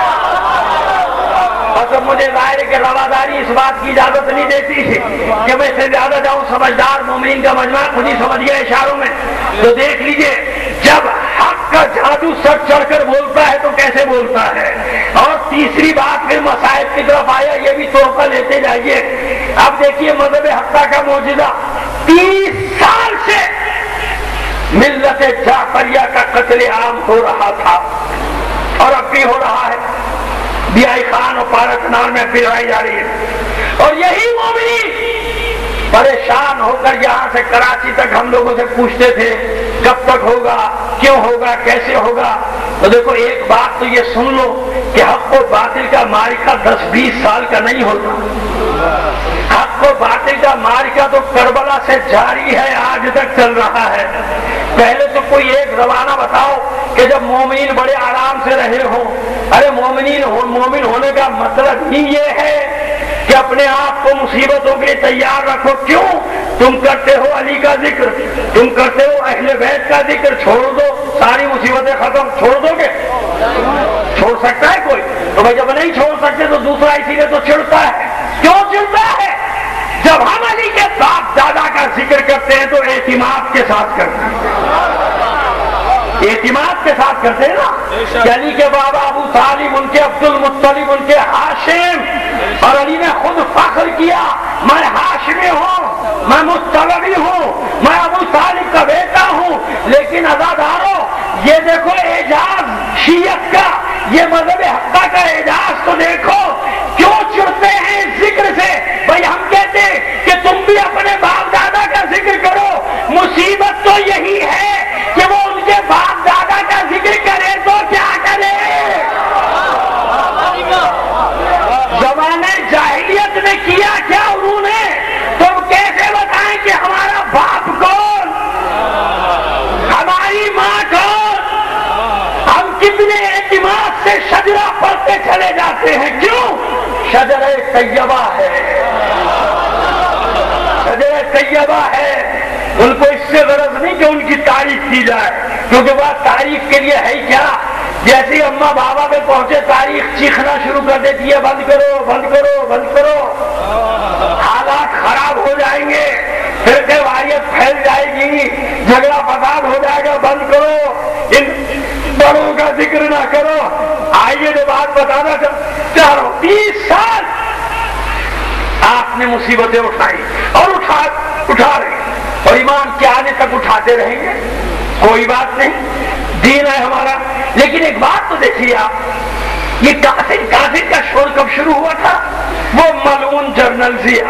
اور جب مجھے ظاہر ہے کہ رواداری اس بات کی اجازت نہیں دیتی تھی کہ میں سے زیادہ جاؤں، سمجھدار مومنین کا مجمع خود ہی سمجھ گیا اشاروں میں۔ تو دیکھ لیجئے جب حق کا جادو سر چڑھ کر بولتا ہے تو کیسے بولتا ہے۔ اور تیسری بات پھر مصائب کی طرف آیا، یہ بھی توقع لیتے جائیے۔ اب دیکھیے مذہب حقہ کا معجزہ، تیس سال سے ملت جعفریہ کا قتل عام ہو رہا تھا، اور اب بھی ہو رہا ہے۔ بیائی خان اور پارا کنال میں پھرائی جا رہی ہے، اور یہی مومنین پریشان ہو کر یہاں سے کراچی تک ہم لوگوں سے پوچھتے تھے کب تک ہوگا، کیوں ہوگا، کیسے ہوگا۔ تو دیکھو ایک بات تو یہ سن لو کہ حق و باطل کا معرکہ دس بیس سال کا نہیں ہوتا۔ حق و باطل کا معرکہ تو کربلا سے جاری ہے، آج تک چل رہا ہے۔ پہلے تو کوئی ایک زمانہ بتاؤ کہ جب مومنین بڑے آرام سے رہے ہوں۔ ارے مومنین مومن ہونے کا مطلب ہی یہ ہے کہ اپنے آپ کو مصیبتوں کے لیے تیار رکھو۔ کیوں؟ تم کرتے ہو علی کا ذکر، تم کرتے ہو اہل بیت کا ذکر، چھوڑ دو ساری مصیبتیں ختم، چھوڑ دو گے؟ چھوڑ سکتا ہے کوئی؟ تو بھائی جب نہیں چھوڑ سکتے تو دوسرا اسی لیے تو چڑھتا ہے۔ کیوں چڑھتا ہے؟ جب ہم علی کے باپ دادا کا ذکر کرتے ہیں تو اعتماد کے ساتھ کرتے ہیں، اعتماد کے ساتھ کرتے ہیں نا کہ علی کے بابا ابو طالب، ان کے عبد المطلب، ان کے ہاشم، اور علی نے خود فخر کیا میں ہاشمی ہوں، میں مطلبی ہوں، میں ابو طالب کا بیٹا ہوں۔ لیکن عزادارو یہ دیکھو اعجاز شیعت کا، یہ مذہب حقہ کا اعجاز تو دیکھو۔ کیوں چڑھتے ہیں اس ذکر سے؟ بھائی ہم کہتے ہیں کہ تم بھی اپنے باپ دادا کا ذکر کرو۔ مصیبت تو یہی ہے کہ وہ ان کے باپ دادا کا ذکر کرے تو کیا کرے؟ زمانے جاہلیت میں کیا کیا انہوں نے، تم کیسے بتائیں کہ ہمارا باپ کون، ہماری ماں کون؟ ہم کتنے اعتماد سے شجرہ پڑھتے چلے جاتے ہیں۔ کیوں؟ شجرہ طیبہ ہے، شجرہ طیبہ ہے۔ ان کو اس سے غرض نہیں کہ ان کی تعریف کی جائے، کیونکہ وہ تعریف کے لیے ہے ہی کیا۔ جیسے اماں بابا پہ پہنچے تاریخ چیخنا شروع کر دیتی ہے، بند کرو بند کرو بند کرو، حالات خراب ہو جائیں گے، پھر سے واریت پھیل جائے گی، جھگڑا فساد ہو جائے گا، بند کرو، ان بڑوں کا ذکر نہ کرو۔ آئیے جو بات بتانا چاہ رہا ہوں، تیس سال آپ نے مصیبتیں اٹھائی اور اٹھا اٹھا رہے ایمان کے آنے تک اٹھاتے رہیں گے، کوئی بات نہیں، دین ہے ہمارا۔ لیکن ایک بات تو دیکھیے آپ، یہ کافر کافر کا شور کب شروع ہوا تھا؟ وہ ملعون جنرل ضیاء،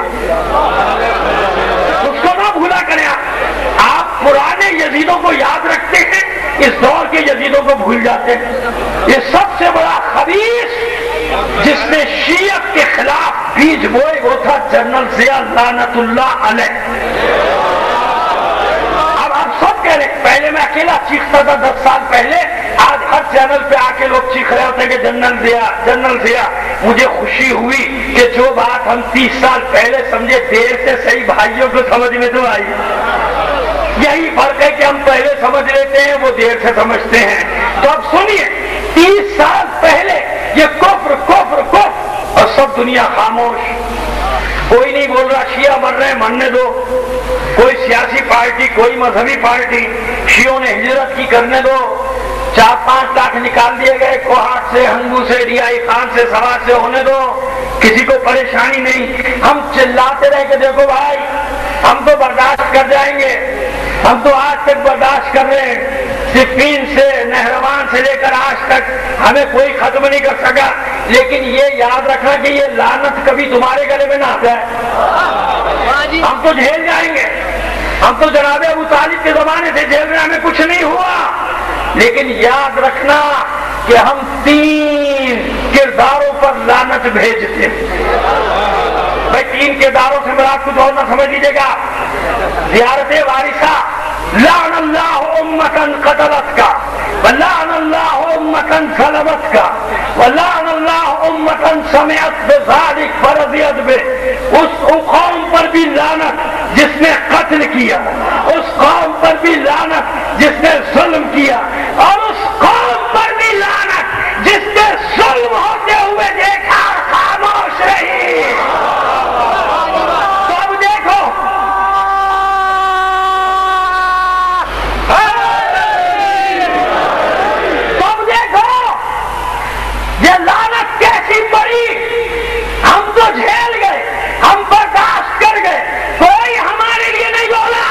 اس کو نہ بھولا کریں آپ۔ آپ پرانے یزیدوں کو یاد رکھتے ہیں، اس دور کے یزیدوں کو بھول جاتے ہیں۔ یہ سب سے بڑا خبیث جس نے شیعت کے خلاف بیج بوئے وہ تھا جنرل ضیاء لعنت اللہ علیہ۔ اب آپ سب کہہ رہے ہیں، پہلے میں اکیلا چیختا تھا دس سال پہلے، آج ہر چینل پہ آ کے لوگ چیخ رہے ہوتے کہ جنرل ضیاء جنرل ضیاء۔ مجھے خوشی ہوئی کہ جو بات ہم تیس سال پہلے سمجھے دیر سے صحیح بھائیوں کو سمجھ میں تو آئی۔ یہی فرق ہے کہ ہم پہلے سمجھ لیتے ہیں، وہ دیر سے سمجھتے ہیں۔ تو اب سنیے، تیس سال پہلے یہ کفر کفر کفر اور سب دنیا خاموش، کوئی نہیں بول رہا شیعہ مر رہے ہیں مرنے دو، کوئی سیاسی پارٹی کوئی مذہبی پارٹی، شیعوں نے ہجرت کی کرنے دو، چار پانچ لاکھ نکال دیے گئے کوہاٹ سے، ہنگو سے، ریائی خان سے، سوات سے، ہونے دو، کسی کو پریشانی نہیں۔ ہم چلاتے رہے کہ دیکھو بھائی ہم تو برداشت کر جائیں گے، ہم تو آج تک برداشت کر رہے ہیں، صفین سے نہروان سے لے کر آج تک ہمیں کوئی ختم نہیں کر سکا، لیکن یہ یاد رکھنا کہ یہ لعنت کبھی تمہارے گلے میں نہ آ جائے۔ ہم تو جھیل جائیں گے، ہم تو جناب ابو طالب کے زمانے سے جیل میں ہمیں کچھ نہیں ہوا، لیکن یاد رکھنا کہ ہم تین کرداروں پر لعنت بھیجتے ہیں۔ بھائی تین کرداروں سے مراد کچھ اور نہ سمجھ لیجیے گا۔ زیارت وارثہ، لعن اللہ امتن قتلت کا، ولعن اللہ امتن ظلمت کا، ولعن اللہ امتن سمعت بذلک فرضیت بے۔ اس قوم پر بھی لعنت جس نے قتل کیا، اس قوم پر بھی لعنت جس نے ظلم کیا، اور اس قوم پر بھی لعنت جس نے ظلم ہوتے ہوئے دیکھا اور خاموش رہی۔ تو اب دیکھو تو اب دیکھو یہ لعنت کیسی پڑی۔ ہم تو جھیل گئے، ہم برداشت کر گئے، کوئی ہمارے لیے نہیں بولا۔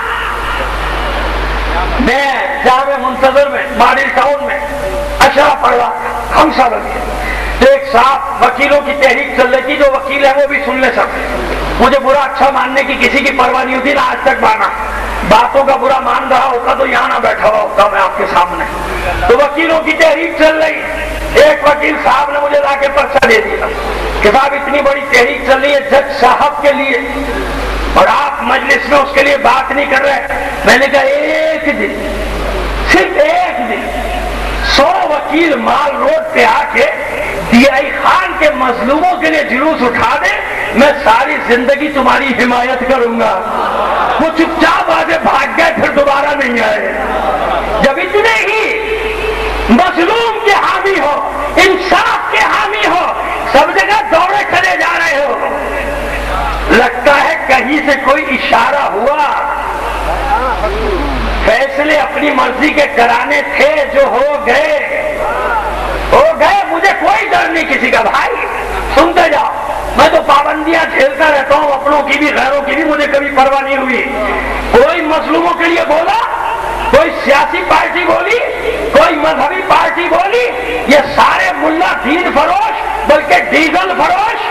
میں جامع منتظر میں ماڈل ٹاؤن میں اشرا پڑھ رہا تھا، ہم سب تو ایک صاحب وکیلوں کی تحریک چل رہی تھی، جو وکیل ہے وہ بھی سن لے سکتے۔ مجھے برا اچھا ماننے کی کسی کی پرواہ نہیں ہوتی، نہ آج تک مانا، باتوں کا برا مان رہا ہوتا تو یہاں نہ بیٹھا ہوا ہوتا میں آپ کے سامنے۔ تو وکیلوں کی تحریک چل رہی، ایک وکیل صاحب نے مجھے لا کے پرچہ دے دیا کہ صاحب اتنی بڑی تحریک چل رہی ہے جج صاحب کے لیے، اور آپ مجلس میں اس کے لیے بات نہیں کر رہے۔ میں نے کہا ایک دن، صرف ایک دن سو وکیل مال روڈ پہ آ کے ڈی آئی خان کے مظلوموں کے لیے جلوس اٹھا دے، میں ساری زندگی تمہاری حمایت کروں گا۔ وہ چپ چاپ آگے بھاگ گئے، پھر دوبارہ نہیں آئے۔ جب اتنے ہی مظلوم کے حامی ہو، انصاف کے حامی ہو، سب جگہ دوڑے چلے جا رہے ہو، لگتا ہے کہیں سے کوئی اشارہ ہوا۔ فیصلے اپنی مرضی کے کرانے تھے جو ہو گئے ہو گئے، مجھے کوئی ڈر نہیں کسی کا۔ بھائی سنتے جاؤ، میں تو پابندیاں جھیلتا رہتا ہوں، اپنوں کی بھی غیروں کی بھی، مجھے کبھی پرواہ نہیں ہوئی۔ کوئی مظلوموں کے لیے بولا، کوئی سیاسی پارٹی بولی، کوئی مذہبی پارٹی بولی، یہ سارے ملا دین فروش بلکہ ڈیزل فروش۔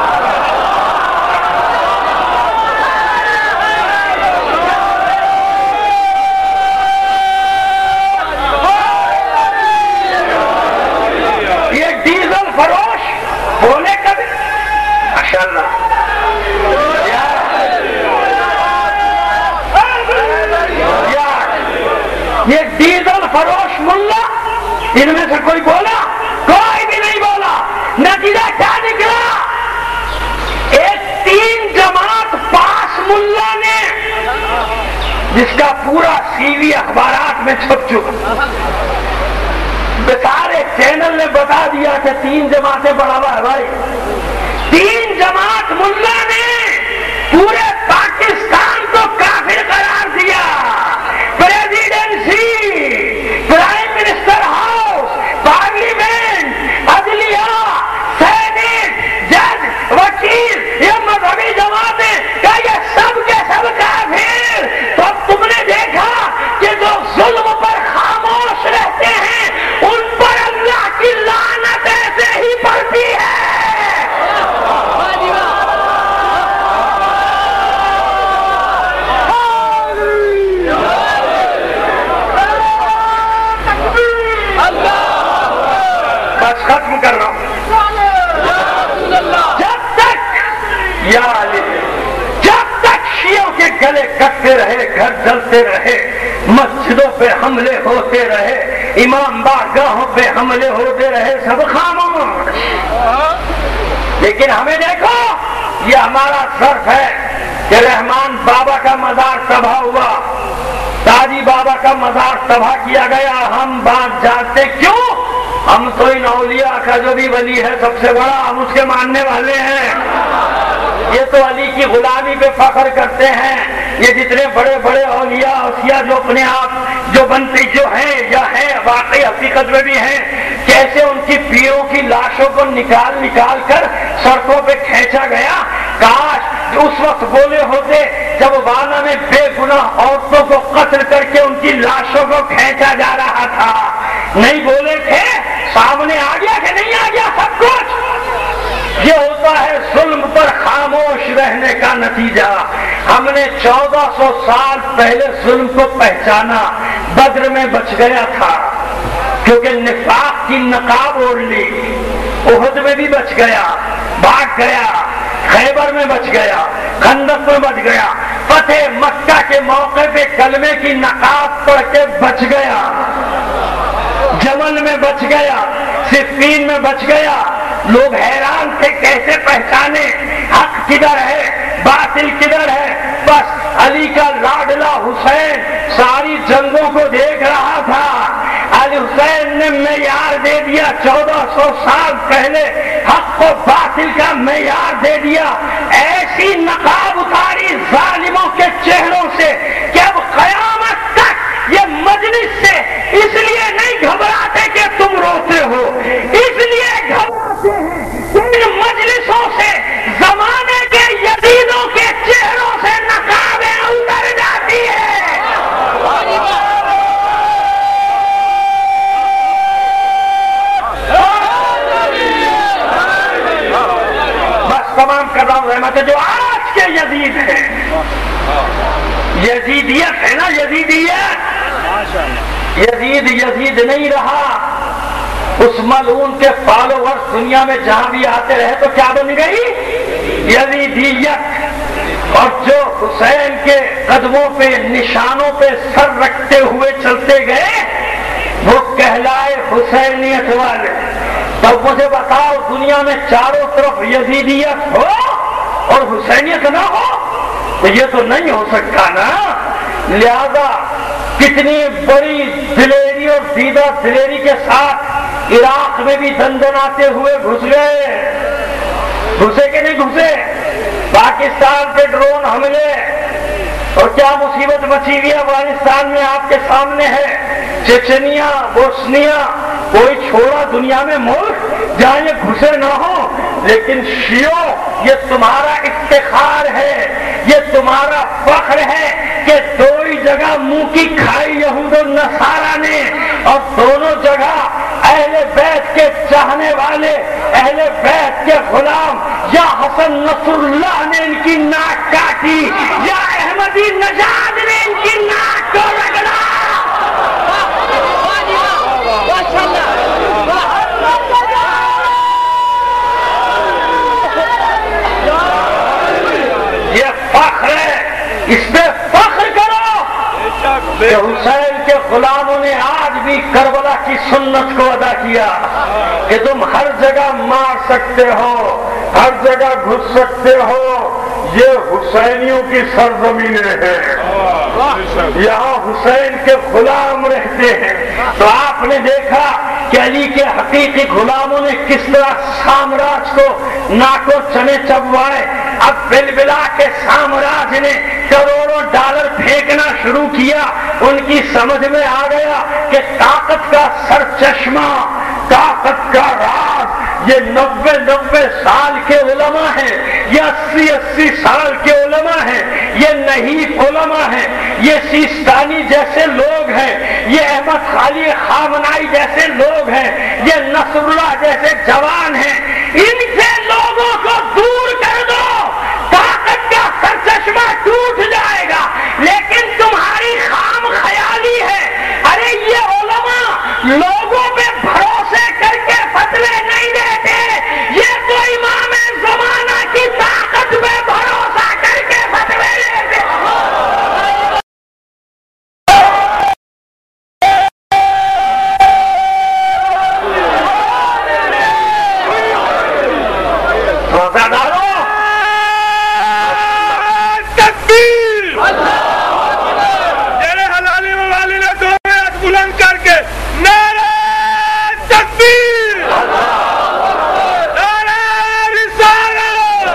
فروش بولے کبھی ماشاءاللہ، یہ ڈیزل فروش ملا، ان میں سے کوئی بولا؟ کوئی بھی نہیں بولا۔ نتیجہ کیا نکلا؟ ایک تین جماعت پاس ملا نے، جس کا پورا سی وی اخبارات میں چھپ چکا، سارے چینل نے بتا دیا کہ تین جماعتیں بڑھاوا ہے۔ بھائی تین جماعت ملا نے پورے پاکستان کو کافر قرار دیا۔ Presidency, prime minister house, parliament, عدلیہ، سینٹ، جج، وکیل، یہ مذہبی جماعتیں کہ یہ سب کے سب کافر۔ تو یا علی، جب تک شیعوں کے گلے کٹتے رہے، گھر جلتے رہے، مسجدوں پہ حملے ہوتے رہے، امام بارگاہوں پہ حملے ہوتے رہے، سب خاموش. لیکن ہمیں دیکھو، یہ ہمارا ظرف ہے کہ رحمان بابا کا مزار تباہ ہوا، تاجی بابا کا مزار تباہ کیا گیا. ہم بات جانتے کیوں؟ ہم تو ان اولیاء کا جو بھی ولی ہے سب سے بڑا، ہم اس کے ماننے والے ہیں. یہ تو علی کی غلامی پہ فخر کرتے ہیں. یہ جتنے بڑے بڑے اولیاء اوصیاء جو اپنے آپ جو بنتے جو ہیں یا ہیں واقعی حقیقت میں بھی ہیں، کیسے ان کی پیروں کی لاشوں کو نکال نکال کر سڑکوں پہ کھینچا گیا. کاش اس وقت بولے ہوتے جب وانا میں بے گناہ عورتوں کو قتل کر کے ان کی لاشوں کو کھینچا جا رہا تھا. نہیں بولے تھے، سامنے آ گیا کہ نہیں آ گیا سب کچھ. یہ ہوتا ہے ظلم پر خاموش رہنے کا نتیجہ. ہم نے چودہ سو سال پہلے ظلم کو پہچانا، بدر میں بچ گیا تھا کیونکہ نفاق کی نقاب اوڑھ لی، احد میں بھی بچ گیا، بھاگ گیا، خیبر میں بچ گیا، خندق میں بچ گیا، فتح مکہ کے موقع پہ کلمے کی نقاب پڑھ کے بچ گیا، جمل میں بچ گیا، صفین میں بچ گیا. لوگ حیران تھے کیسے پہچانے حق کدھر ہے باطل کدھر ہے. بس علی کا لاڈلا حسین ساری جنگوں کو دیکھ رہا تھا. علی حسین نے معیار دے دیا، چودہ سو سال پہلے حق و باطل کا معیار دے دیا. ایسی نقاب اتاری ظالموں کے چہروں سے کہ اب قیامت تک یہ مجلس سے اس لیے نہیں گھبراتے کہ تم روتے ہو، اس لیے گھبراتے ہیں کہ ان مجلسوں سے زمانے کے یزیدوں کے چہروں سے نقابیں اتر جاتی ہے. بس تمام کر رہا ہوں رحمت. جو آج کے یزید ہیں، یزیدیت ہے نا، یزیدیت، یزید یزید نہیں رہا. اس ملعون کے فالوورز دنیا میں جہاں بھی آتے رہے تو کیا بن گئی؟ یزیدیت. اور جو حسین کے قدموں پہ نشانوں پہ سر رکھتے ہوئے چلتے گئے وہ کہلائے حسینیت والے. تو مجھے بتاؤ، دنیا میں چاروں طرف یزیدیت ہو اور حسینیت نہ ہو تو یہ تو نہیں ہو سکتا نا. لہذا کتنی بڑی دلیری اور دیدہ دلیری کے ساتھ عراق میں بھی دندناتے ہوئے گھس گئے. گھسے کہ نہیں گھسے؟ پاکستان پہ ڈرون حملے اور کیا مصیبت مچی ہوئی افغانستان میں آپ کے سامنے ہے. چچنیا، بوسنیا، کوئی چھوڑا دنیا میں ملک جہاں یہ گھسے نہ ہو. لیکن شیعوں، یہ تمہارا افتخار ہے، یہ تمہارا فخر ہے کہ دو ہی جگہ منہ کی کھائی یہود و نصارہ نے، اور دونوں جگہ اہل بیت کے چاہنے والے، اہل بیت کے غلام، یا حسن نصر اللہ نے ان کی ناک کاٹی یا احمدی نژاد نے ان کی ناک کو رگڑا. یہ فخر ہے، اس پہ فخر کرو کہ حسین کے غلاموں نے آج بھی کربلا کی سنت کو ادا کیا کہ تم ہر جگہ مار سکتے ہو، ہر جگہ گھس سکتے ہو. یہ حسینیوں کی سرزمینیں ہیں، یہاں حسین کے غلام رہتے ہیں. تو آپ نے دیکھا کہ علی کے حقیقی غلاموں نے کس طرح سامراج کو ناکو چنے چبوائے. اب بلبلا کے سامراج نے کروڑوں ڈالر پھینکنا شروع کیا. ان کی سمجھ میں آ گیا کہ طاقت کا سر چشمہ، طاقت کا راز یہ نبے نبے سال کے علماء ہیں، یہ اسی اسی سال کے علماء ہیں، یہ نحیف علماء ہیں، یہ سیستانی جیسے لوگ ہیں، یہ احمد خالی خامنائی جیسے لوگ ہیں، یہ نصر اللہ جیسے جوان ہیں. ان سے لوگوں کو دور کر دو، طاقت کا سر چشمہ ٹوٹ جائے گا. لیکن تمہاری خام خیالی ہے. ارے یہ علماء لوگوں پہ بھروسے کر کے فتوے نہیں دیتے، یہ تو امام زمانہ کی طاقت میں وفاداروں تکبیر میرے حلالی موالی نے دو ہاتھ بلند کر کے نعرہ تکبیر نعرہ رسالت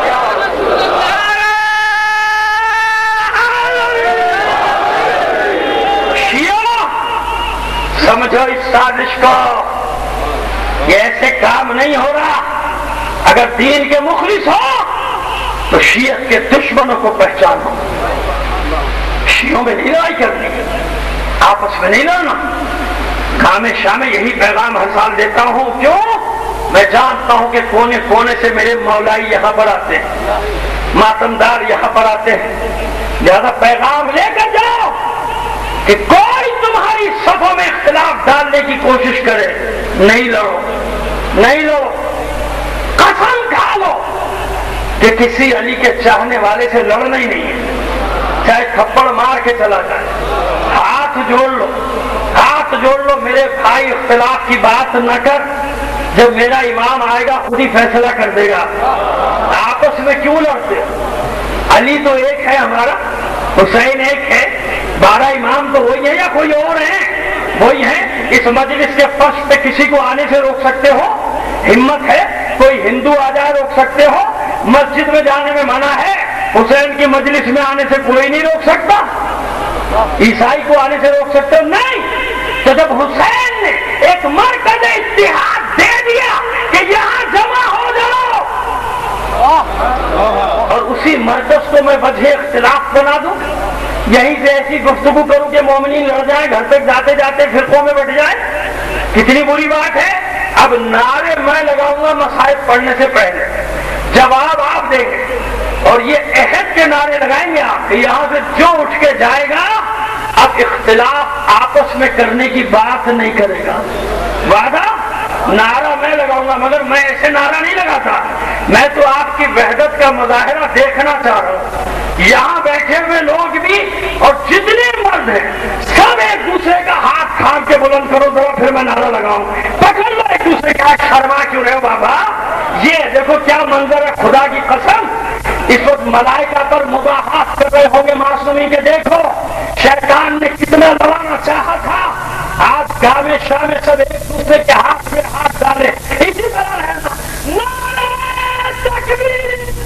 شیعہ سمجھو اس سازش کو، یہ ایسے کام نہیں ہو رہا۔ اگر دین کے مخلص ہو تو شیعت کے دشمنوں کو پہچانو، شیعوں میں نہیں لڑائی کرنی، آپس میں نہیں لڑنا۔ کام شام یہی پیغام ہر سال دیتا ہوں، کیوں؟ میں جانتا ہوں کہ کونے کونے سے میرے مولائی یہاں پر آتے ہیں، ماتمدار یہاں پر آتے ہیں، لہذا پیغام لے کر جاؤ کہ کوئی تمہاری صفوں میں اختلاف ڈالنے کی کوشش کرے، نہیں لڑو، نہیں لڑو، قسم کھا لو کہ کسی علی کے چاہنے والے سے لڑنا ہی نہیں ہے، چاہے تھپڑ مار کے چلا جائے۔ ہاتھ جوڑ لو، ہاتھ جوڑ لو، میرے بھائی اختلاف کی بات نہ کر، جب میرا امام آئے گا خود ہی فیصلہ کر دے گا۔ آپس میں کیوں لڑتے؟ علی تو ایک ہے ہمارا، حسین ایک ہے، بارہ امام تو وہی ہے یا کوئی اور ہے؟ وہی ہے۔ اس مجلس کے فرش پہ کسی کو آنے سے روک سکتے ہو؟ ہمت ہے کوئی ہندو آ جائے روک سکتے ہو؟ مسجد میں جانے میں منع ہے، حسین کی مجلس میں آنے سے کوئی نہیں روک سکتا؟ عیسائی کو آنے سے روک سکتے ہو؟ نہیں۔ تو جب حسین نے ایک مرکز اتحاد دے دیا کہ یہاں جمع ہو جاؤ، اور اسی مرکز کو میں وجہ اختلاف بنا دوں، یہیں سے ایسی گفتگو کروں کہ مومنین لڑ جائیں، گھر تک جاتے جاتے فرقوں میں بٹ جائیں، کتنی بری بات ہے۔ اب نعرے میں لگاؤں گا مصائب پڑھنے سے پہلے، جواب آپ دیں گے، اور یہ عہد کے نعرے لگائیں گے آپ کہ یہاں سے جو اٹھ کے جائے گا اب اختلاف آپس میں کرنے کی بات نہیں کرے گا۔ وعدہ؟ نعرہ میں لگاؤں گا، مگر میں ایسے نعرہ نہیں لگاتا، میں تو آپ کی وحدت کا مظاہرہ دیکھنا چاہ رہا ہوں۔ یہاں بیٹھے ہوئے لوگ بھی اور جتنے مرد ہیں سب ایک دوسرے کا ہاتھ تھام کے بلند کرو ذرا، پھر میں نعرہ لگاؤں، پکڑ لو ایک دوسرے کا۔ شرما کیوں رہے ہو بابا؟ یہ دیکھو کیا منظر ہے، خدا کی قسم اس وقت ملائکہ پر مباحث کر رہے ہوں گے معصومین کے۔ دیکھو شیطان نے کتنا لڑانا چاہا تھا، آج گاہ میں شاہ میں سب ایک دوسرے کے ہاتھ میں ہاتھ ڈالے، اسی طرح رہنا۔ نعرہ تکبیر،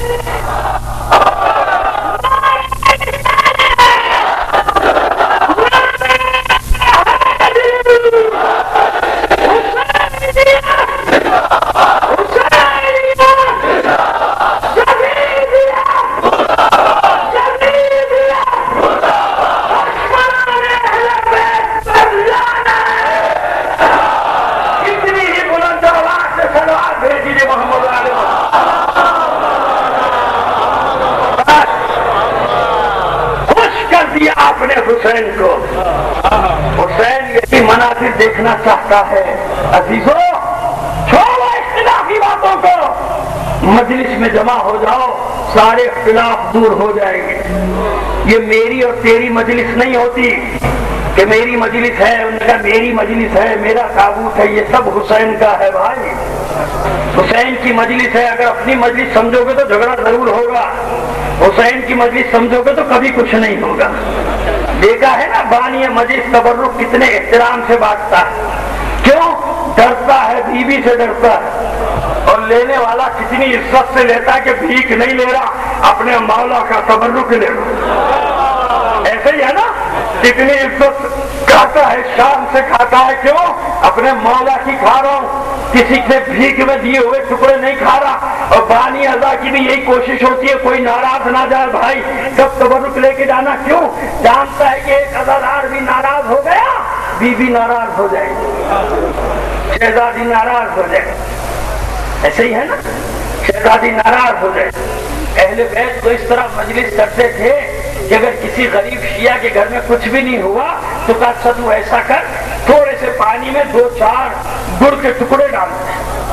حسین کو، حسین یہی مناظر دیکھنا چاہتا ہے۔ عزیزو چھوڑو اختلافی باتوں کو، مجلس میں جمع ہو جاؤ، سارے اختلاف دور ہو جائیں گے۔ یہ میری اور تیری مجلس نہیں ہوتی کہ میری مجلس ہے، انہوں نے کہا میری مجلس ہے، میرا تابوت ہے، یہ سب حسین کا ہے بھائی، حسین کی مجلس ہے۔ اگر اپنی مجلس سمجھو گے تو جھگڑا ضرور ہوگا، حسین کی مجلس سمجھو گے تو کبھی کچھ نہیں ہوگا۔ دیکھا ہے نا بانی مجلس تبرک کتنے احترام سے بانٹتا ہے، کیوں؟ ڈرتا ہے، بیوی سے ڈرتا ہے، اور لینے والا کتنی عزت سے لیتا ہے کہ بھیک نہیں لے رہا، اپنے مولا کا تبرک لے رہا۔ ایسے ہی ہے نا، کتنی عزت کھاتا ہے، شان سے کھاتا ہے، کیوں؟ اپنے مولا کی کھا رہا ہوں، کسی سے بھیک میں دیے ہوئے ٹکڑے نہیں کھا رہا۔ اور بانی اعضا کی بھی یہی کوشش ہوتی ہے کوئی ناراض نہ جائے، بھائی سب تبرک لے کے جانا، کیوں؟ جانتا ہے کہ ایک عزادار بھی ناراض ہو گیا، بی بی ناراض ہو جائے گی، شہزادی ناراض ہو جائے، ایسے ہی ہے نا، شہزادی ناراض ہو جائے۔ اہل بیت تو اس طرح مجلس کرتے تھے کہ اگر کسی غریب شیعہ کے گھر میں کچھ بھی نہیں ہوا تو کہا تو ایسا کر، تھوڑے سے پانی میں دو چار گڑ کے ٹکڑے ڈال دیں،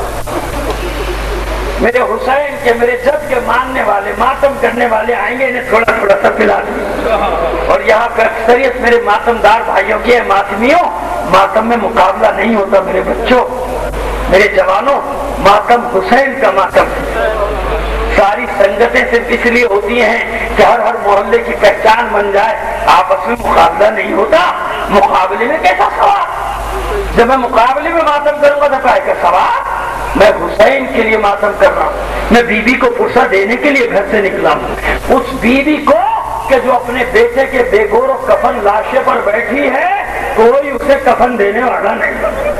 میرے حسین کے، میرے جد کے ماننے والے، ماتم کرنے والے آئیں گے، انہیں تھوڑا تھوڑا سا پلا دیں۔ اور یہاں پہ اکثریت میرے ماتمدار بھائیوں کی ہے، ماتمیوں، ماتم میں مقابلہ نہیں ہوتا میرے بچوں، میرے جوانوں، ماتم حسین کا ماتم ہے، ساری سنگتیں صرف اس لیے ہوتی ہیں کہ ہر ہر محلے کی پہچان بن جائے، آپس میں مقابلہ نہیں ہوتا۔ مقابلے میں کیسا ثواب؟ جب میں مقابلے میں ماتم کروں گا تو کیا کا ثواب؟ میں حسین کے لیے ماتم کر رہا ہوں، میں بیوی کو پرسہ دینے کے لیے گھر سے نکلا ہوں، اس بیوی کو کہ جو اپنے بیٹے کے بے گور و کفن لاشے پر بیٹھی ہے، کوئی اسے کفن دینے والا نہیں۔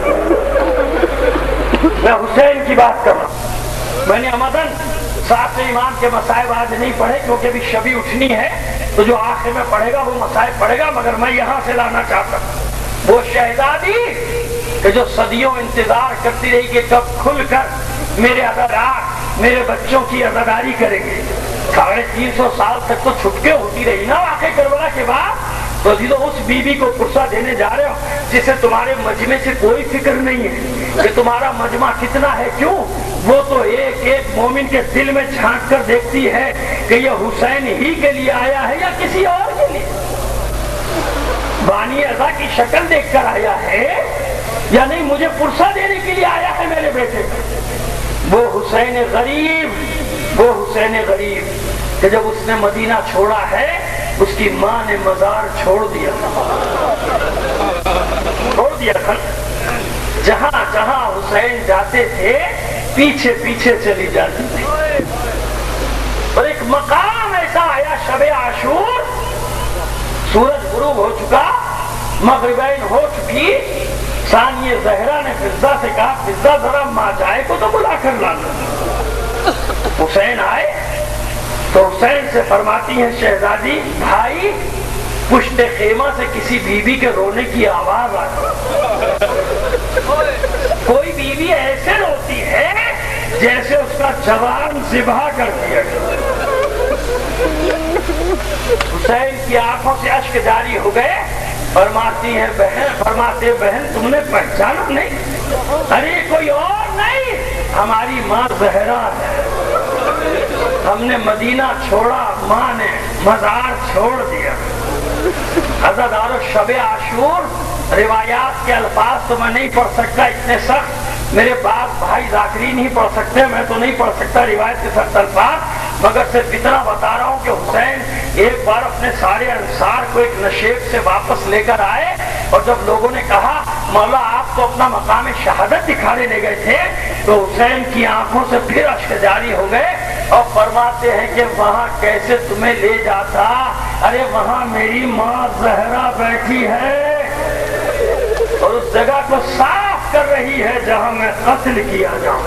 میں حسین کی بات کر رہا ہوں۔ میں نے عمدن ساتھ امام کے مصائب آج نہیں پڑھے کیونکہ ابھی شبی اٹھنی ہے، تو جو آخر میں پڑھے گا وہ مصائب پڑھے گا، مگر میں یہاں سے لانا چاہتا ہوں وہ شہزادی کہ جو صدیوں انتظار کرتی رہی کہ کب کھل کر میرے ادادار میرے بچوں کی عزاداری کریں گے۔ ساڑھے تین سو سال تک تو چھٹکے ہوتی رہی نا واقع کربلا کے بعد، تو اس بیوی کو پرسہ دینے جا رہے ہو جسے تمہارے مجمع سے کوئی فکر نہیں ہے کہ تمہارا مجمع کتنا ہے، کیوں؟ وہ تو ایک ایک مومن کے دل میں جھانک کر دیکھتی ہے کہ یہ حسین ہی کے لیے آیا ہے یا کسی اور کے لیے، بانی اعضا کی شکل دیکھ کر آیا ہے یا نہیں مجھے پرسہ دینے کے لیے آیا ہے میرے بیٹے کا۔ وہ حسین غریب، وہ حسین غریب کہ جب اس نے مدینہ چھوڑا ہے اس کی ماں نے مزار چھوڑ دیا چھوڑ دیا تھا، جہاں جہاں حسین جاتے تھے پیچھے پیچھے چلی جاتی تھی۔ اور ایک مقام ایسا آیا شب عاشور، سورج غروب ہو چکا، مغربین ہو چکی، ثانیہ زہرا نے فضہ سے کہا فضہ ذرا ماں جائے کو تو بلا کر لانا۔ حسین آئے تو حسین سے فرماتی ہیں شہزادی بھائی پشت خیمہ سے کسی بیوی کے رونے کی آواز آتی، کوئی بیوی ایسے روتی ہے جیسے اس کا جوان ذبح کر دیا گیا۔ حسین کی آنکھوں سے اشک جاری ہو گئے، فرماتی ہیں بہن فرماتے بہن تم نے پہچانا نہیں؟ ارے کوئی اور نہیں، ہماری ماں زہرا ہے، ہم نے مدینہ چھوڑا، ماں نے مزار چھوڑ دیا۔ عزادار شب عاشور روایات کے الفاظ تو میں نہیں پڑھ سکتا، اتنے سخت میرے باپ بھائی ذاکری نہیں پڑھ سکتے، میں تو نہیں پڑھ سکتا روایت کے سخت الفاظ، مگر صرف اتنا بتا رہا ہوں کہ حسین ایک بار اپنے سارے انصار کو ایک نشیب سے واپس لے کر آئے، اور جب لوگوں نے کہا مولا آپ تو اپنا مقام شہادت دکھانے لے گئے تھے، تو حسین کی آنکھوں سے پھر اشک جاری ہو گئے اور فرماتے ہیں کہ وہاں کیسے تمہیں لے جاتا، ارے وہاں میری ماں زہرا بیٹھی ہے اور اس جگہ کو صاف کر رہی ہے جہاں میں قتل کیا جاؤں۔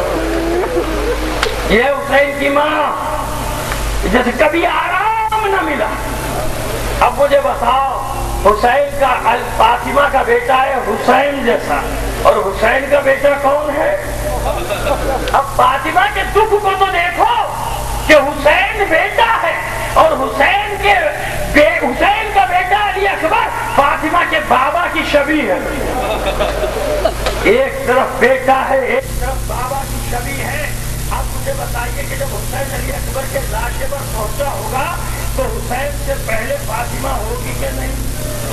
یہ حسین کی ماں جیسے کبھی آرام نہ ملا۔ اب مجھے بتاؤ حسین کا فاطمہ کا بیٹا ہے حسین جیسا، اور حسین کا بیٹا کون ہے؟ اب فاطمہ کے دکھ کو تو دیکھو کہ حسین بیٹا ہے اور حسین کے بے حسین کا بیٹا علی اکبر فاطمہ کے بابا کی شبیہ ہے، ایک طرف بیٹا ہے ایک طرف بابا کی شبیہ ہے۔ اب مجھے بتائیے کہ جب حسین علی اکبر کے لاشے پر پہنچا ہوگا تو حسین سے پہلے فاطمہ ہوگی کہ نہیں؟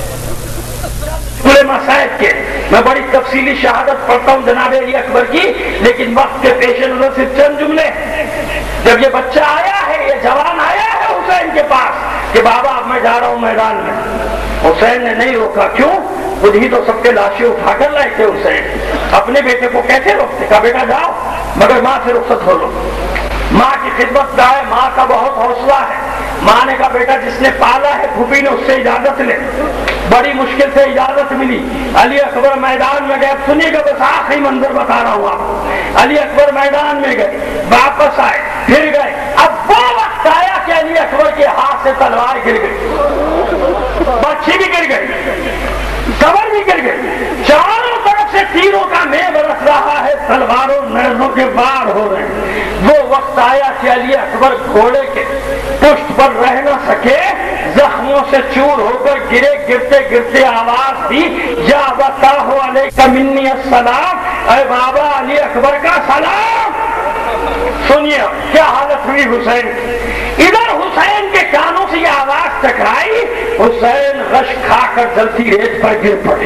پورے مسائل کے میں بڑی تفصیلی شہادت پڑھتا ہوں جناب علی اکبر کی، لیکن وقت کے پیش نظر صرف چند جملے۔ جب یہ بچہ آیا ہے، یہ جوان آیا ہے حسین کے پاس کہ بابا اب میں جا رہا ہوں میدان میں، حسین نے نہیں روکا، کیوں؟ خود ہی تو سب کے لاشیں اٹھا کر لائے تھے حسین، اپنے بیٹے کو کیسے روکتے؟ کہا بیٹا جاؤ مگر ماں سے رخصت ہو لو، ماں کی خدمت کا ہے، ماں کا بہت حوصلہ ہے۔ ماں نے کہا بیٹا جس نے پالا ہے پھوپھی نے اس سے اجازت لے، بڑی مشکل سے اجازت ملی۔ علی اکبر میدان میں گئے، اب سنیے گا بس آخری منظر بتا رہا ہوں آپ۔ علی اکبر میدان میں گئے، واپس آئے، پھر گئے، اب وہ وقت آیا کہ علی اکبر کے ہاتھ سے تلوار گر گئی، بچی بھی گر گئی، قبر بھی گر گئی، چاروں طرف سے تیروں کا مے برس رہا ہے، تلواروں نیزوں کے وار ہو رہے ہیں۔ وہ وقت آیا کہ علی اکبر گھوڑے کے پشت پر رہ نہ سکے، زخموں سے چور ہو کر گرے، گرتے گرتے آواز دی یا بتاہ علیک منی السلام، اے بابا علی اکبر کا سلام۔ سنیے کیا حالت ہوئی حسین کی۔ ادھر حسین کے کانوں سے یہ آواز ٹکرائی، حسین غش کھا کر جلتی ریت پر گر پڑے،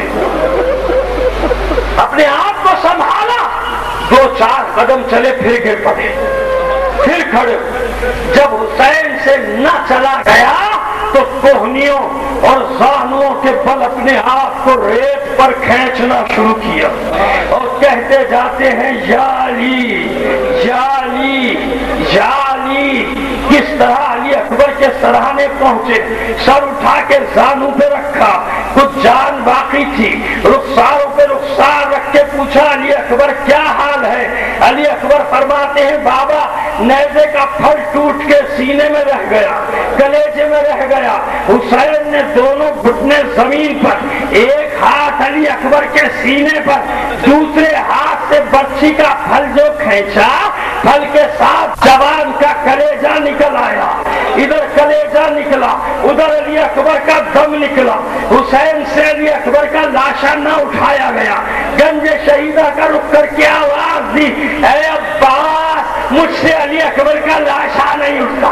اپنے آپ کو سنبھالا، دو چار قدم چلے پھر گر پڑے۔ پھر کھڑے ہوئے۔ جب حسین سے نہ چلا گیا تو کوہنیوں اور زانوں کے بل اپنے آپ کو ریت پر کھینچنا شروع کیا اور کہتے جاتے ہیں یا علی یا علی یا علی۔ کس طرح علی اکبر کے سراہنے پہنچے، سر اٹھا کے زانوں پہ رکھا، کچھ جان باقی تھی، رخساروں پہ رخسار رکھ کے پوچھا علی اکبر کیا حال ہے؟ علی اکبر فرماتے ہیں بابا نیزے کا پھل ٹوٹ کے سینے میں رہ گیا، کلیجے میں رہ گیا۔ حسین نے دونوں گھٹنے زمین پر، ایک ہاتھ علی اکبر کے سینے پر، دوسرے ہاتھ سے برچھی کا پھل جو کھینچا، پھل کے ساتھ جوان کا کلیجہ نکل آیا، ادھر کلیجہ نکلا، ادھر علی اکبر کا دم نکلا۔ حسین سے علی اکبر کا لاشا نہ اٹھایا گیا، گنج شہیدہ کا رک کر کے آواز دی اے عباس مجھ سے علی اکبر کا لاشا نہیں اٹھتا،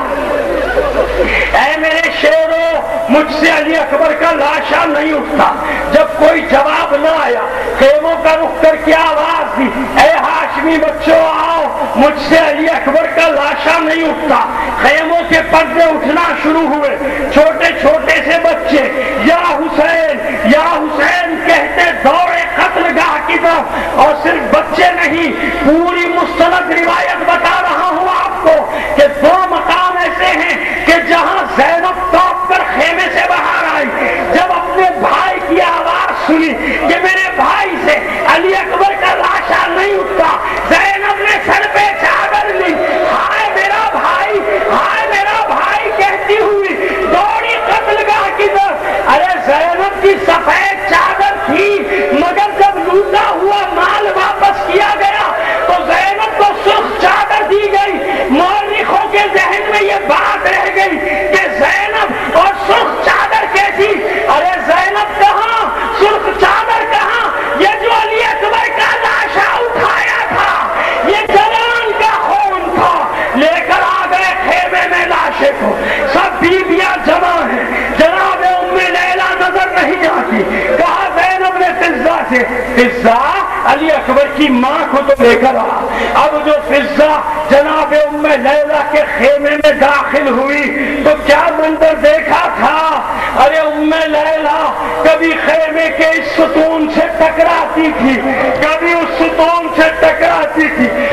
اے میرے شیرو مجھ سے علی اکبر کا لاشا نہیں اٹھتا۔ جب کوئی جواب نہ آیا خیموں کا رخ کر کے آواز دی اے ہاشمی بچوں آؤ مجھ سے علی اکبر کا لاشا نہیں اٹھتا۔ خیموں کے پردے اٹھنا شروع ہوئے، چھوٹے چھوٹے سے بچے یا حسین یا حسین کہتے دوڑے قتل گاہ کی طرف، اور صرف بچے نہیں پوری مستند روایت بتا رہا ہوں آپ کو کہ دو مقام ایسے ہیں کہ جہاں زینب توپ کر خیمے سے باہر آئی، جب اپنے بھائی کی آواز سنی کہ میرے بھائی سے علی اکبر کا لاشا نہیں اٹھتا، زینب نے سر پہ چادر لی، ہائے میرا بھائی ہائے میرا بھائی کہتی ہوئی دوڑی قتل گاہ کی طرف۔ ارے زینب کی سفید چادر تھی مگر جب لوٹا ہوا مال واپس کیا گیا تو زینب کو سرخ چادر دی گئی۔ مورخوں کے ذہن میں یہ بات رہ گئی کہ زینب اور سرخ چادر کیسی؟ ارے زینب کہاں، سرخ چادر کہاں؟ یہ جو علی اکبر کا لاشا اٹھایا تھا یہ جلان کا خون تھا، لے کر آ گئے خیمے میں لاشے کو، سب بیویاں جمع ہیں، جناب ام لیلا نظر نہیں آتی۔ کہا زینب نے فضہ سے فضہ علی اکبر کی ماں کو تو لے کر آ۔ اب جو فضہ جناب ام لیلا کے خیمے میں داخل ہوئی تو کیا منظر دیکھا تھا؟ ارے ام لیلا کبھی خیمے کے اس ستون سے ٹکراتی تھی، کبھی اس ستون سے ٹکراتی تھی،